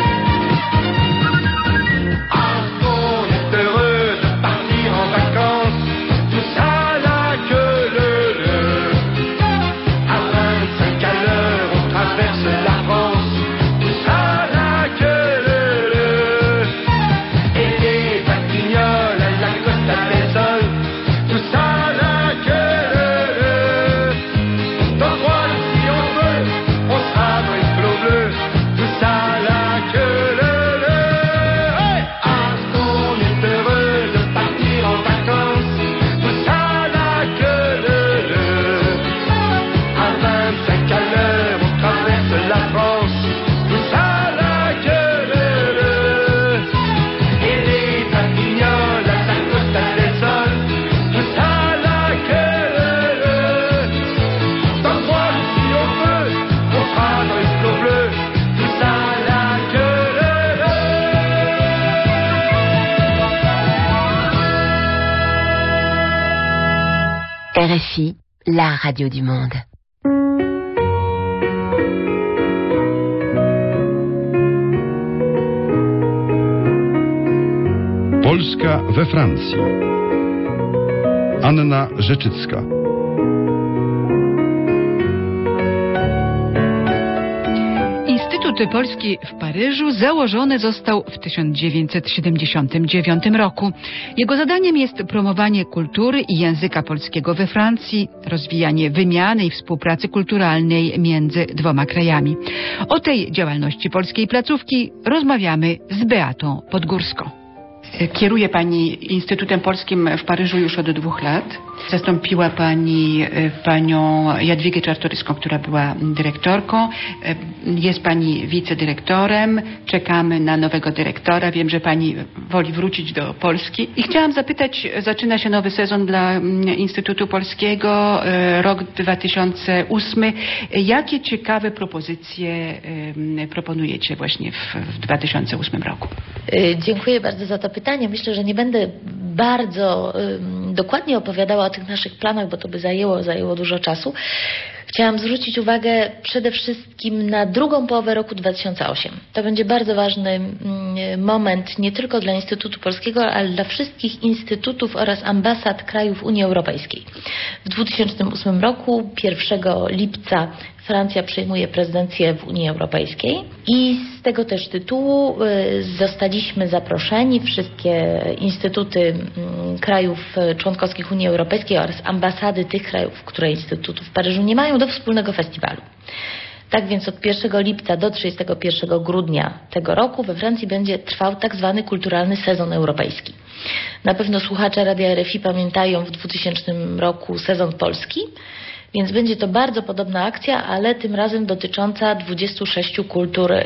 S7: Ah, on est heureux de partir en vacances, tout ça là que le le. À vingt-cinq à l'heure, on traverse la France, tout ça là que le le. Et des Batignolles à la Costa del Sol, tout ça là que le le. Dans trois jours si on veut, on sera dans les flots bleus, tout ça là que le le. Hey! Ah, on est heureux de partir en vacances, tout ça là que le le. À vingt-cinq à l'heure, on traverse la France, tout ça là que le le. Et des Batignolles à la Costa del Sol, tout ça là que le le. Dans trois jours si on veut, on sera dans les flots bleus, tout ça là que le le.
S10: R F I, la radio du monde.
S4: Polska we Francji. Anna Rzeczycka.
S11: Instytut Polski w Paryżu założony został w tysiąc dziewięćset siedemdziesiątym dziewiątym roku. Jego zadaniem jest promowanie kultury i języka polskiego we Francji, rozwijanie wymiany i współpracy kulturalnej między dwoma krajami. O tej działalności polskiej placówki rozmawiamy z Beatą Podgórską.
S12: Kieruje Pani Instytutem Polskim w Paryżu już od dwóch lat. Zastąpiła Pani panią Jadwigę Czartoryską, która była dyrektorką. Jest Pani wicedyrektorem. Czekamy na nowego dyrektora. Wiem, że Pani woli wrócić do Polski. I chciałam zapytać, zaczyna się nowy sezon dla Instytutu Polskiego, rok dwa tysiące ósmy. Jakie ciekawe propozycje proponujecie właśnie w, w dwa tysiące ósmym roku?
S13: Dziękuję bardzo za to pytanie. Myślę, że nie będę bardzo um, dokładnie opowiadała o tych naszych planach, bo to by zajęło, zajęło dużo czasu. Chciałam zwrócić uwagę przede wszystkim na drugą połowę roku dwa tysiące ósmego. To będzie bardzo ważny moment nie tylko dla Instytutu Polskiego, ale dla wszystkich instytutów oraz ambasad krajów Unii Europejskiej. W dwa tysiące ósmym roku, pierwszego lipca, Francja przejmuje prezydencję w Unii Europejskiej i z tego też tytułu zostaliśmy zaproszeni, wszystkie instytuty krajów członkowskich Unii Europejskiej oraz ambasady tych krajów, które instytutów w Paryżu nie mają, do wspólnego festiwalu. Tak więc od pierwszego lipca do trzydziestego pierwszego grudnia tego roku we Francji będzie trwał tak zwany kulturalny sezon europejski. Na pewno słuchacze Radia R F I pamiętają w dwutysięcznym roku sezon polski, więc będzie to bardzo podobna akcja, ale tym razem dotycząca dwudziestu sześciu kultur yy,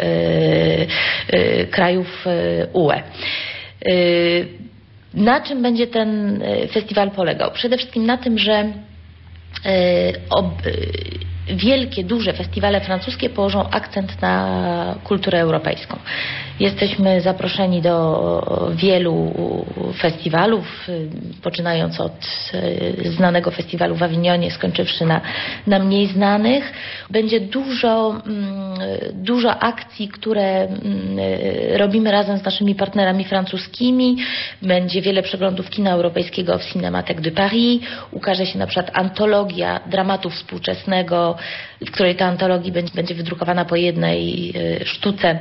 S13: yy, krajów yy, U E. Yy, na czym będzie ten festiwal polegał? Przede wszystkim na tym, że yy, ob, yy, wielkie, duże festiwale francuskie położą akcent na kulturę europejską. Jesteśmy zaproszeni do wielu festiwalów, poczynając od znanego festiwalu w Awinionie, skończywszy na, na mniej znanych. Będzie dużo, dużo akcji, które robimy razem z naszymi partnerami francuskimi. Będzie wiele przeglądów kina europejskiego w Cinémathèque de Paris. Ukaże się na przykład antologia dramatu współczesnego, w której ta antologii będzie, będzie wydrukowana po jednej sztuce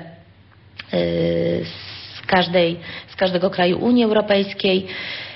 S13: z każdej, z każdego kraju Unii Europejskiej.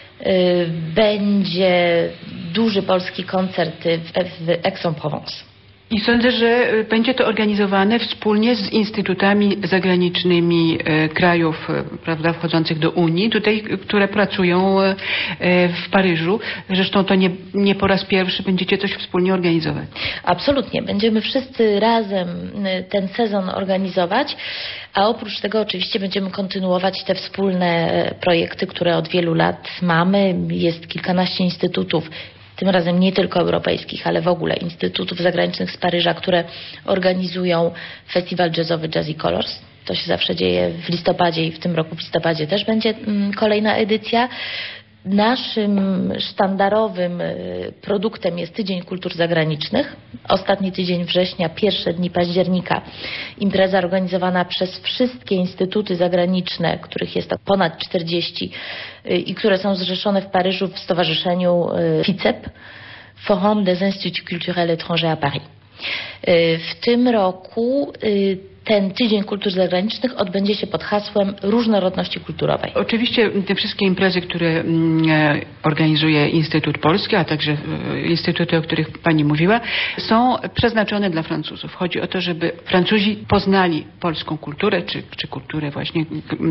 S13: Będzie duży polski koncert w, w Aix-en-Provence.
S12: I sądzę, że będzie to organizowane wspólnie z instytutami zagranicznymi krajów, prawda, wchodzących do Unii, tutaj, które pracują w Paryżu. Zresztą to nie, nie po raz pierwszy będziecie coś wspólnie organizować.
S13: Absolutnie. Będziemy wszyscy razem ten sezon organizować, a oprócz tego oczywiście będziemy kontynuować te wspólne projekty, które od wielu lat mamy. Jest kilkanaście instytutów, tym razem nie tylko europejskich, ale w ogóle instytutów zagranicznych z Paryża, które organizują festiwal jazzowy Jazzy Colors. To się zawsze dzieje w listopadzie i w tym roku w listopadzie też będzie kolejna edycja. Naszym sztandarowym produktem jest Tydzień Kultur Zagranicznych. Ostatni tydzień września, pierwsze dni października. Impreza organizowana przez wszystkie instytuty zagraniczne, których jest to ponad czterdzieści i które są zrzeszone w Paryżu w stowarzyszeniu F I C E P, Forum des Instituts Culturels Étrangers à Paris. W tym roku ten Tydzień Kultur Zagranicznych odbędzie się pod hasłem różnorodności kulturowej.
S12: Oczywiście te wszystkie imprezy, które organizuje Instytut Polski, a także instytuty, o których Pani mówiła, są przeznaczone dla Francuzów. Chodzi o to, żeby Francuzi poznali polską kulturę, czy, czy kulturę właśnie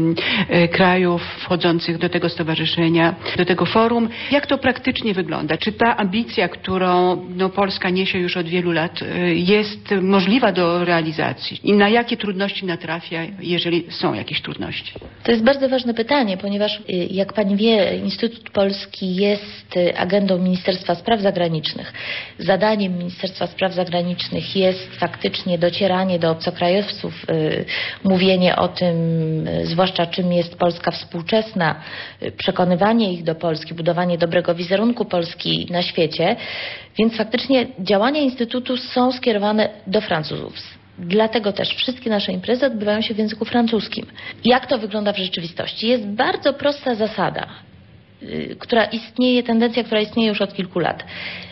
S12: krajów wchodzących do tego stowarzyszenia, do tego forum. Jak to praktycznie wygląda? Czy ta ambicja, którą no, Polska niesie już od wielu lat, jest możliwa do realizacji? I na jakie trudności natrafia, jeżeli są jakieś trudności?
S13: To jest bardzo ważne pytanie, ponieważ jak Pani wie, Instytut Polski jest agendą Ministerstwa Spraw Zagranicznych. Zadaniem Ministerstwa Spraw Zagranicznych jest faktycznie docieranie do obcokrajowców, mówienie o tym, zwłaszcza czym jest Polska współczesna, przekonywanie ich do Polski, budowanie dobrego wizerunku Polski na świecie. Więc faktycznie działania Instytutu są skierowane do Francuzów. Dlatego też wszystkie nasze imprezy odbywają się w języku francuskim. Jak to wygląda w rzeczywistości? Jest bardzo prosta zasada, yy, która istnieje, tendencja, która istnieje już od kilku lat.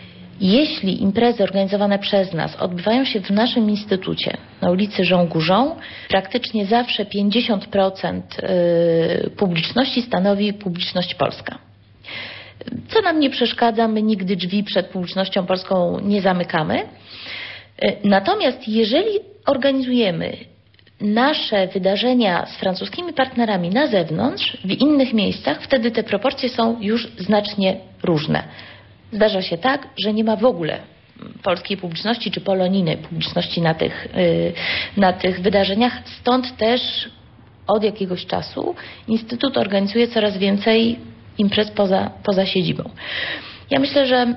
S13: Jeśli imprezy organizowane przez nas odbywają się w naszym instytucie na ulicy Jean Goujon, praktycznie zawsze pięćdziesiąt procent yy, publiczności stanowi publiczność polska. Co nam nie przeszkadza, my nigdy drzwi przed publicznością polską nie zamykamy. Natomiast jeżeli organizujemy nasze wydarzenia z francuskimi partnerami na zewnątrz, w innych miejscach, wtedy te proporcje są już znacznie różne. Zdarza się tak, że nie ma w ogóle polskiej publiczności czy polonijnej publiczności na tych, na tych wydarzeniach. Stąd też od jakiegoś czasu Instytut organizuje coraz więcej imprez poza, poza siedzibą. Ja myślę, że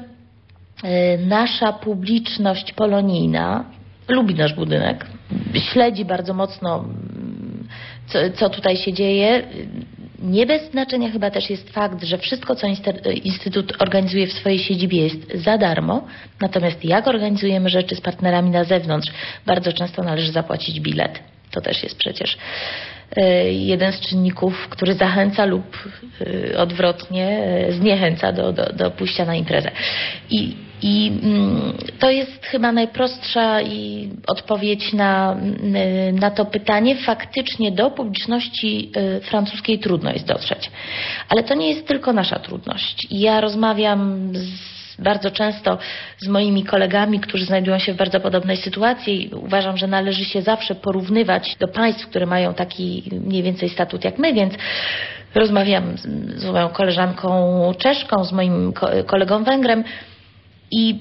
S13: nasza publiczność polonijna lubi nasz budynek, śledzi bardzo mocno, co, co tutaj się dzieje. Nie bez znaczenia chyba też jest fakt, że wszystko, co Instytut organizuje w swojej siedzibie, jest za darmo. Natomiast jak organizujemy rzeczy z partnerami na zewnątrz, bardzo często należy zapłacić bilet. To też jest przecież jeden z czynników, który zachęca lub odwrotnie zniechęca do, do, do pójścia na imprezę. I, i to jest chyba najprostsza i odpowiedź na, na to pytanie. Faktycznie do publiczności francuskiej trudno jest dotrzeć. Ale to nie jest tylko nasza trudność. Ja rozmawiam z bardzo często z moimi kolegami, którzy znajdują się w bardzo podobnej sytuacji i uważam, że należy się zawsze porównywać do państw, które mają taki mniej więcej statut jak my, więc rozmawiam z, z moją koleżanką Czeszką, z moim kolegą Węgrem i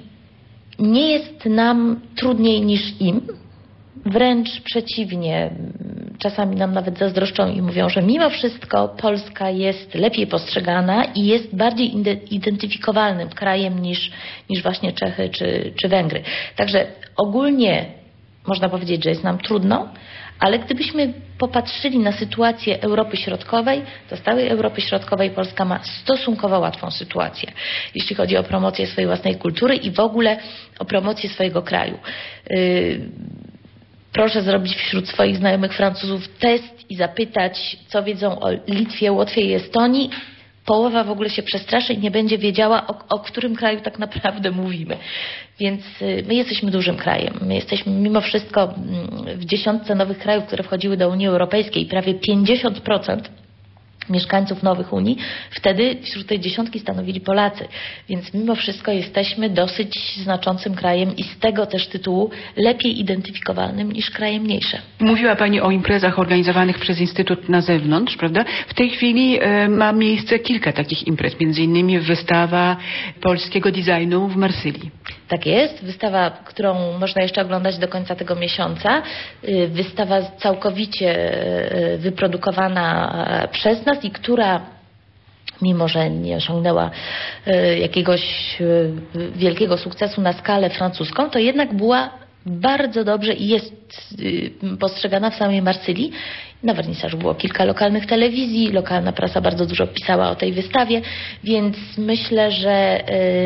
S13: nie jest nam trudniej niż im. Wręcz przeciwnie, czasami nam nawet zazdroszczą i mówią, że mimo wszystko Polska jest lepiej postrzegana i jest bardziej identyfikowalnym krajem niż, niż właśnie Czechy czy, czy Węgry. Także ogólnie można powiedzieć, że jest nam trudno, ale gdybyśmy popatrzyli na sytuację Europy Środkowej, to z całej Europy Środkowej Polska ma stosunkowo łatwą sytuację, jeśli chodzi o promocję swojej własnej kultury i w ogóle o promocję swojego kraju. Yy, proszę zrobić wśród swoich znajomych Francuzów test i zapytać, co wiedzą o Litwie, Łotwie i Estonii. Połowa w ogóle się przestraszy i nie będzie wiedziała, o, o którym kraju tak naprawdę mówimy. Więc my jesteśmy dużym krajem. My jesteśmy mimo wszystko w dziesiątce nowych krajów, które wchodziły do Unii Europejskiej, prawie pięćdziesiąt procent mieszkańców nowych Unii, wtedy wśród tej dziesiątki stanowili Polacy. Więc mimo wszystko jesteśmy dosyć znaczącym krajem i z tego też tytułu lepiej identyfikowalnym niż kraje mniejsze.
S12: Mówiła Pani o imprezach organizowanych przez Instytut na zewnątrz, prawda? W tej chwili e, ma miejsce kilka takich imprez, między innymi wystawa polskiego designu w Marsylii.
S13: Tak jest. Wystawa, którą można jeszcze oglądać do końca tego miesiąca. Wystawa całkowicie wyprodukowana przez nas i która, mimo że nie osiągnęła jakiegoś wielkiego sukcesu na skalę francuską, to jednak była bardzo dobrze i jest postrzegana w samej Marsylii. Na wernisażu było kilka lokalnych telewizji, lokalna prasa bardzo dużo pisała o tej wystawie, więc myślę, że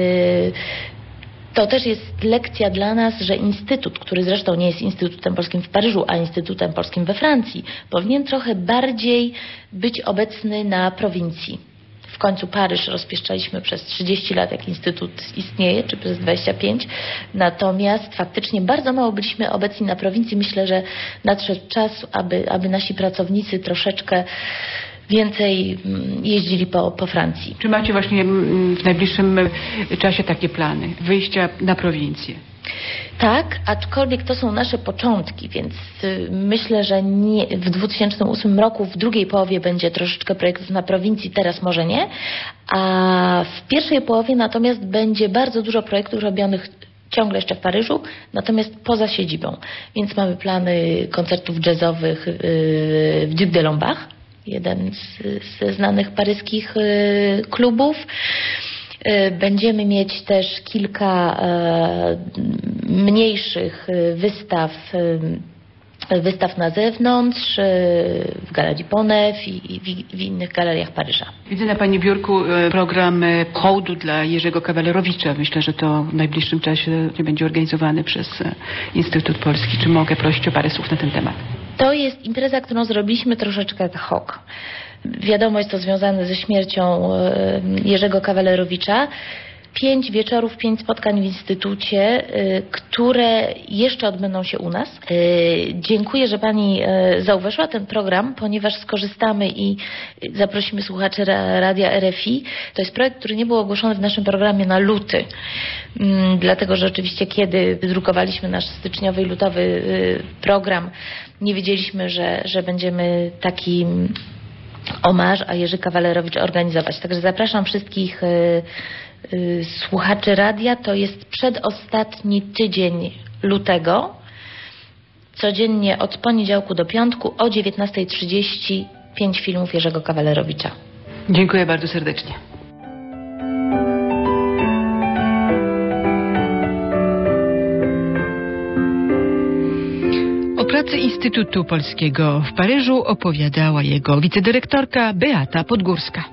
S13: to też jest lekcja dla nas, że Instytut, który zresztą nie jest Instytutem Polskim w Paryżu, a Instytutem Polskim we Francji, powinien trochę bardziej być obecny na prowincji. W końcu Paryż rozpieszczaliśmy przez trzydzieści lat, jak Instytut istnieje, czy przez dwadzieścia pięć. Natomiast faktycznie bardzo mało byliśmy obecni na prowincji. Myślę, że nadszedł czas, aby, aby nasi pracownicy troszeczkę więcej jeździli po, po Francji.
S12: Czy macie właśnie w najbliższym czasie takie plany wyjścia na prowincję?
S13: Tak, aczkolwiek to są nasze początki, więc myślę, że nie, w dwa tysiące ósmym roku w drugiej połowie będzie troszeczkę projektów na prowincji, teraz może nie, a w pierwszej połowie natomiast będzie bardzo dużo projektów robionych ciągle jeszcze w Paryżu, natomiast poza siedzibą. Więc mamy plany koncertów jazzowych w Duc de Lombard, jeden z, ze znanych paryskich klubów. Będziemy mieć też kilka mniejszych wystaw, wystaw na zewnątrz, w Galerii Ponew i w, w innych galeriach Paryża.
S12: Widzę na Pani biurku program hołdu dla Jerzego Kawalerowicza. Myślę, że to w najbliższym czasie będzie organizowany przez Instytut Polski. Czy mogę prosić o parę słów na ten temat?
S13: To jest impreza, którą zrobiliśmy troszeczkę ad hoc. Wiadomo, jest to związane ze śmiercią Jerzego Kawalerowicza. Pięć wieczorów, pięć spotkań w Instytucie, które jeszcze odbędą się u nas. Dziękuję, że Pani zauważyła ten program, ponieważ skorzystamy i zaprosimy słuchaczy Radia R F I. To jest projekt, który nie był ogłoszony w naszym programie na luty, dlatego że oczywiście kiedy wydrukowaliśmy nasz styczniowy i lutowy program, nie wiedzieliśmy, że, że będziemy taki omarz, a Jerzy Kawalerowicz organizować. Także zapraszam wszystkich y, y, słuchaczy radia. To jest przedostatni tydzień lutego. Codziennie od poniedziałku do piątku o dziewiętnasta trzydzieści pięć filmów Jerzego Kawalerowicza.
S12: Dziękuję bardzo serdecznie.
S11: O pracy Instytutu Polskiego w Paryżu opowiadała jego wicedyrektorka Beata Podgórska.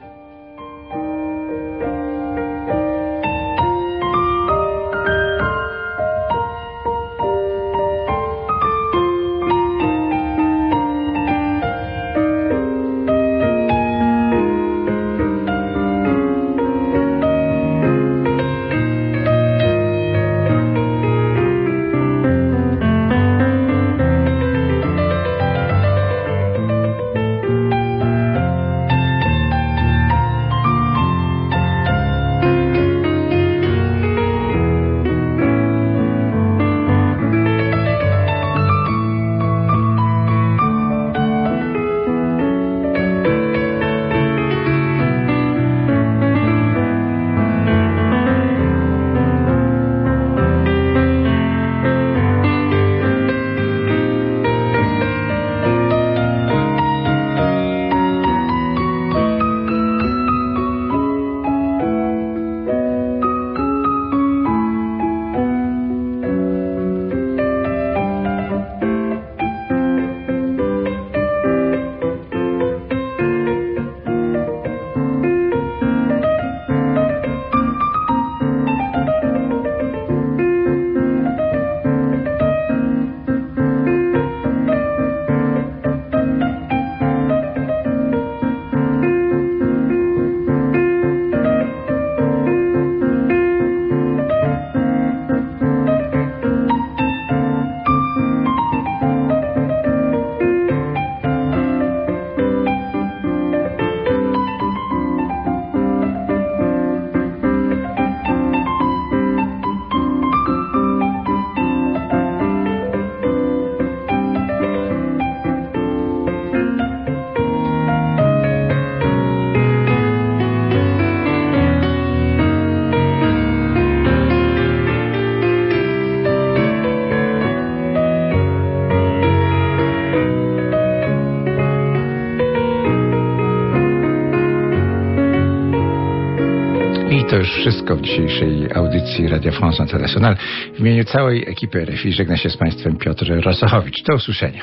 S1: To już wszystko w dzisiejszej audycji Radio France International. W imieniu całej ekipy R F I żegna się z Państwem Piotr Rosochowicz. Do usłyszenia.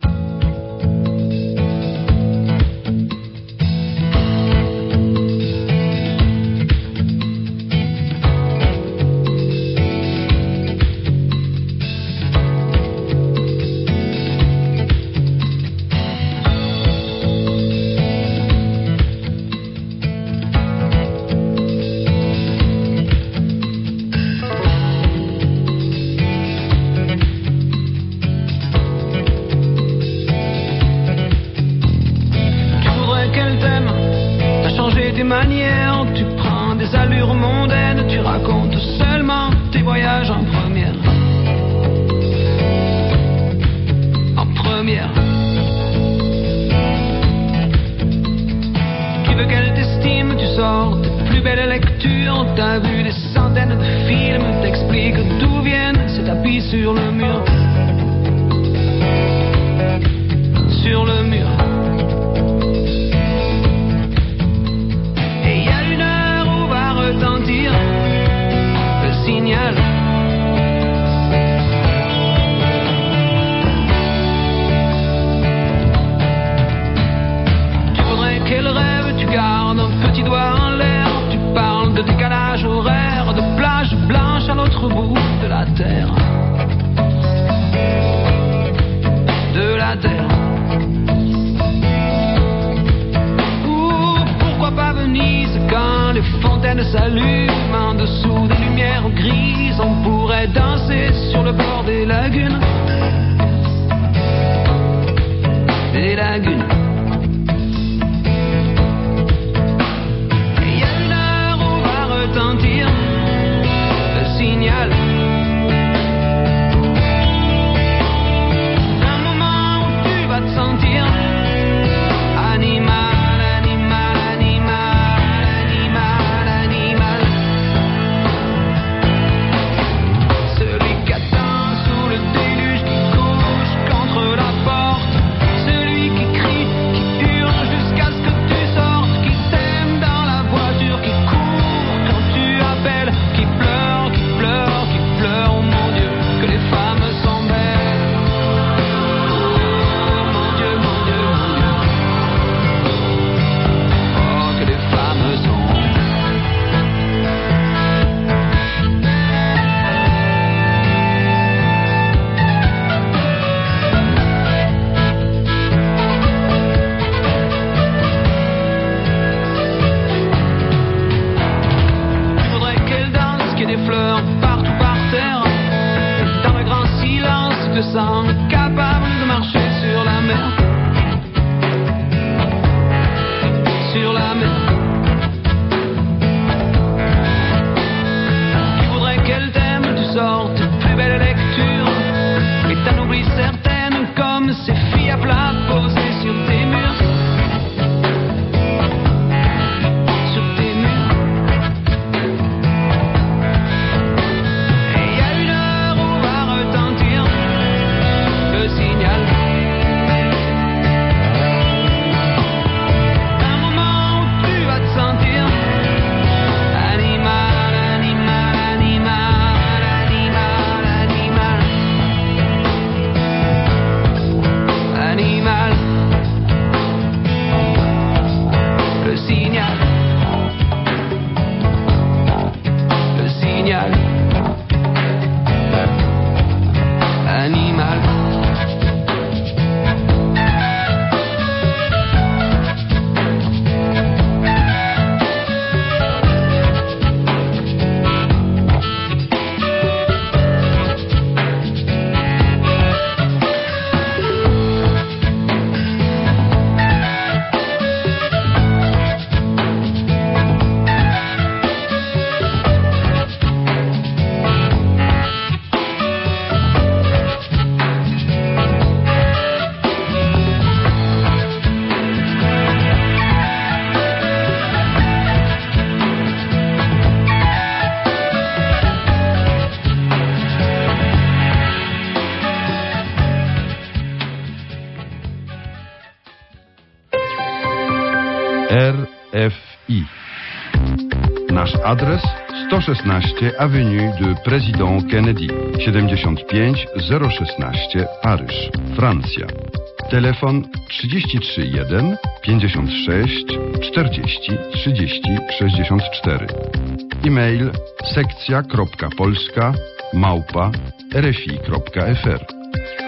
S14: manières, tu prends des allures mondaines, tu racontes seulement tes voyages en première. En première. Tu veux qu'elle t'estime, tu sors tes plus belles lectures, t'as vu des centaines de films, t'expliques d'où viennent ces tapis sur le mur. Sur le mur. Et il y a une heure où va retentir le signal. Tu voudrais qu'elle rêve, tu gardes un petit doigt en l'air, tu parles de décalage horaire, de plage blanche à l'autre bout de la terre. De la terre. Venise, quand les fontaines s'allument en dessous des lumières grises, on pourrait danser sur le bord des lagunes. Des lagunes. Et il y a une heure où va retentir le signal. Un moment où tu vas te sentir animal. Capable de marcher sur la mer. Sur la mer. Tu voudrais qu'elle t'aime, tu sors tes plus belles lectures et t'en oublies certaines comme ces filles à plat posées sur tes murs. Sur tes murs. Et il y a une heure où va retentir le signal. Un moment où tu vas te sentir animal, animal, animal, animal, animal, animal. Le signal. Le signal. Animal.
S4: R F I. Nasz adres sto szesnaście Avenue de Président Kennedy, siedemdziesiąt pięć zero szesnaście Paryż, Francja. Telefon trzydzieści trzy jeden pięćdziesiąt sześć czterdzieści trzydzieści sześćdziesiąt cztery. E-mail sekcja kropka polska małpa r f i kropka f r.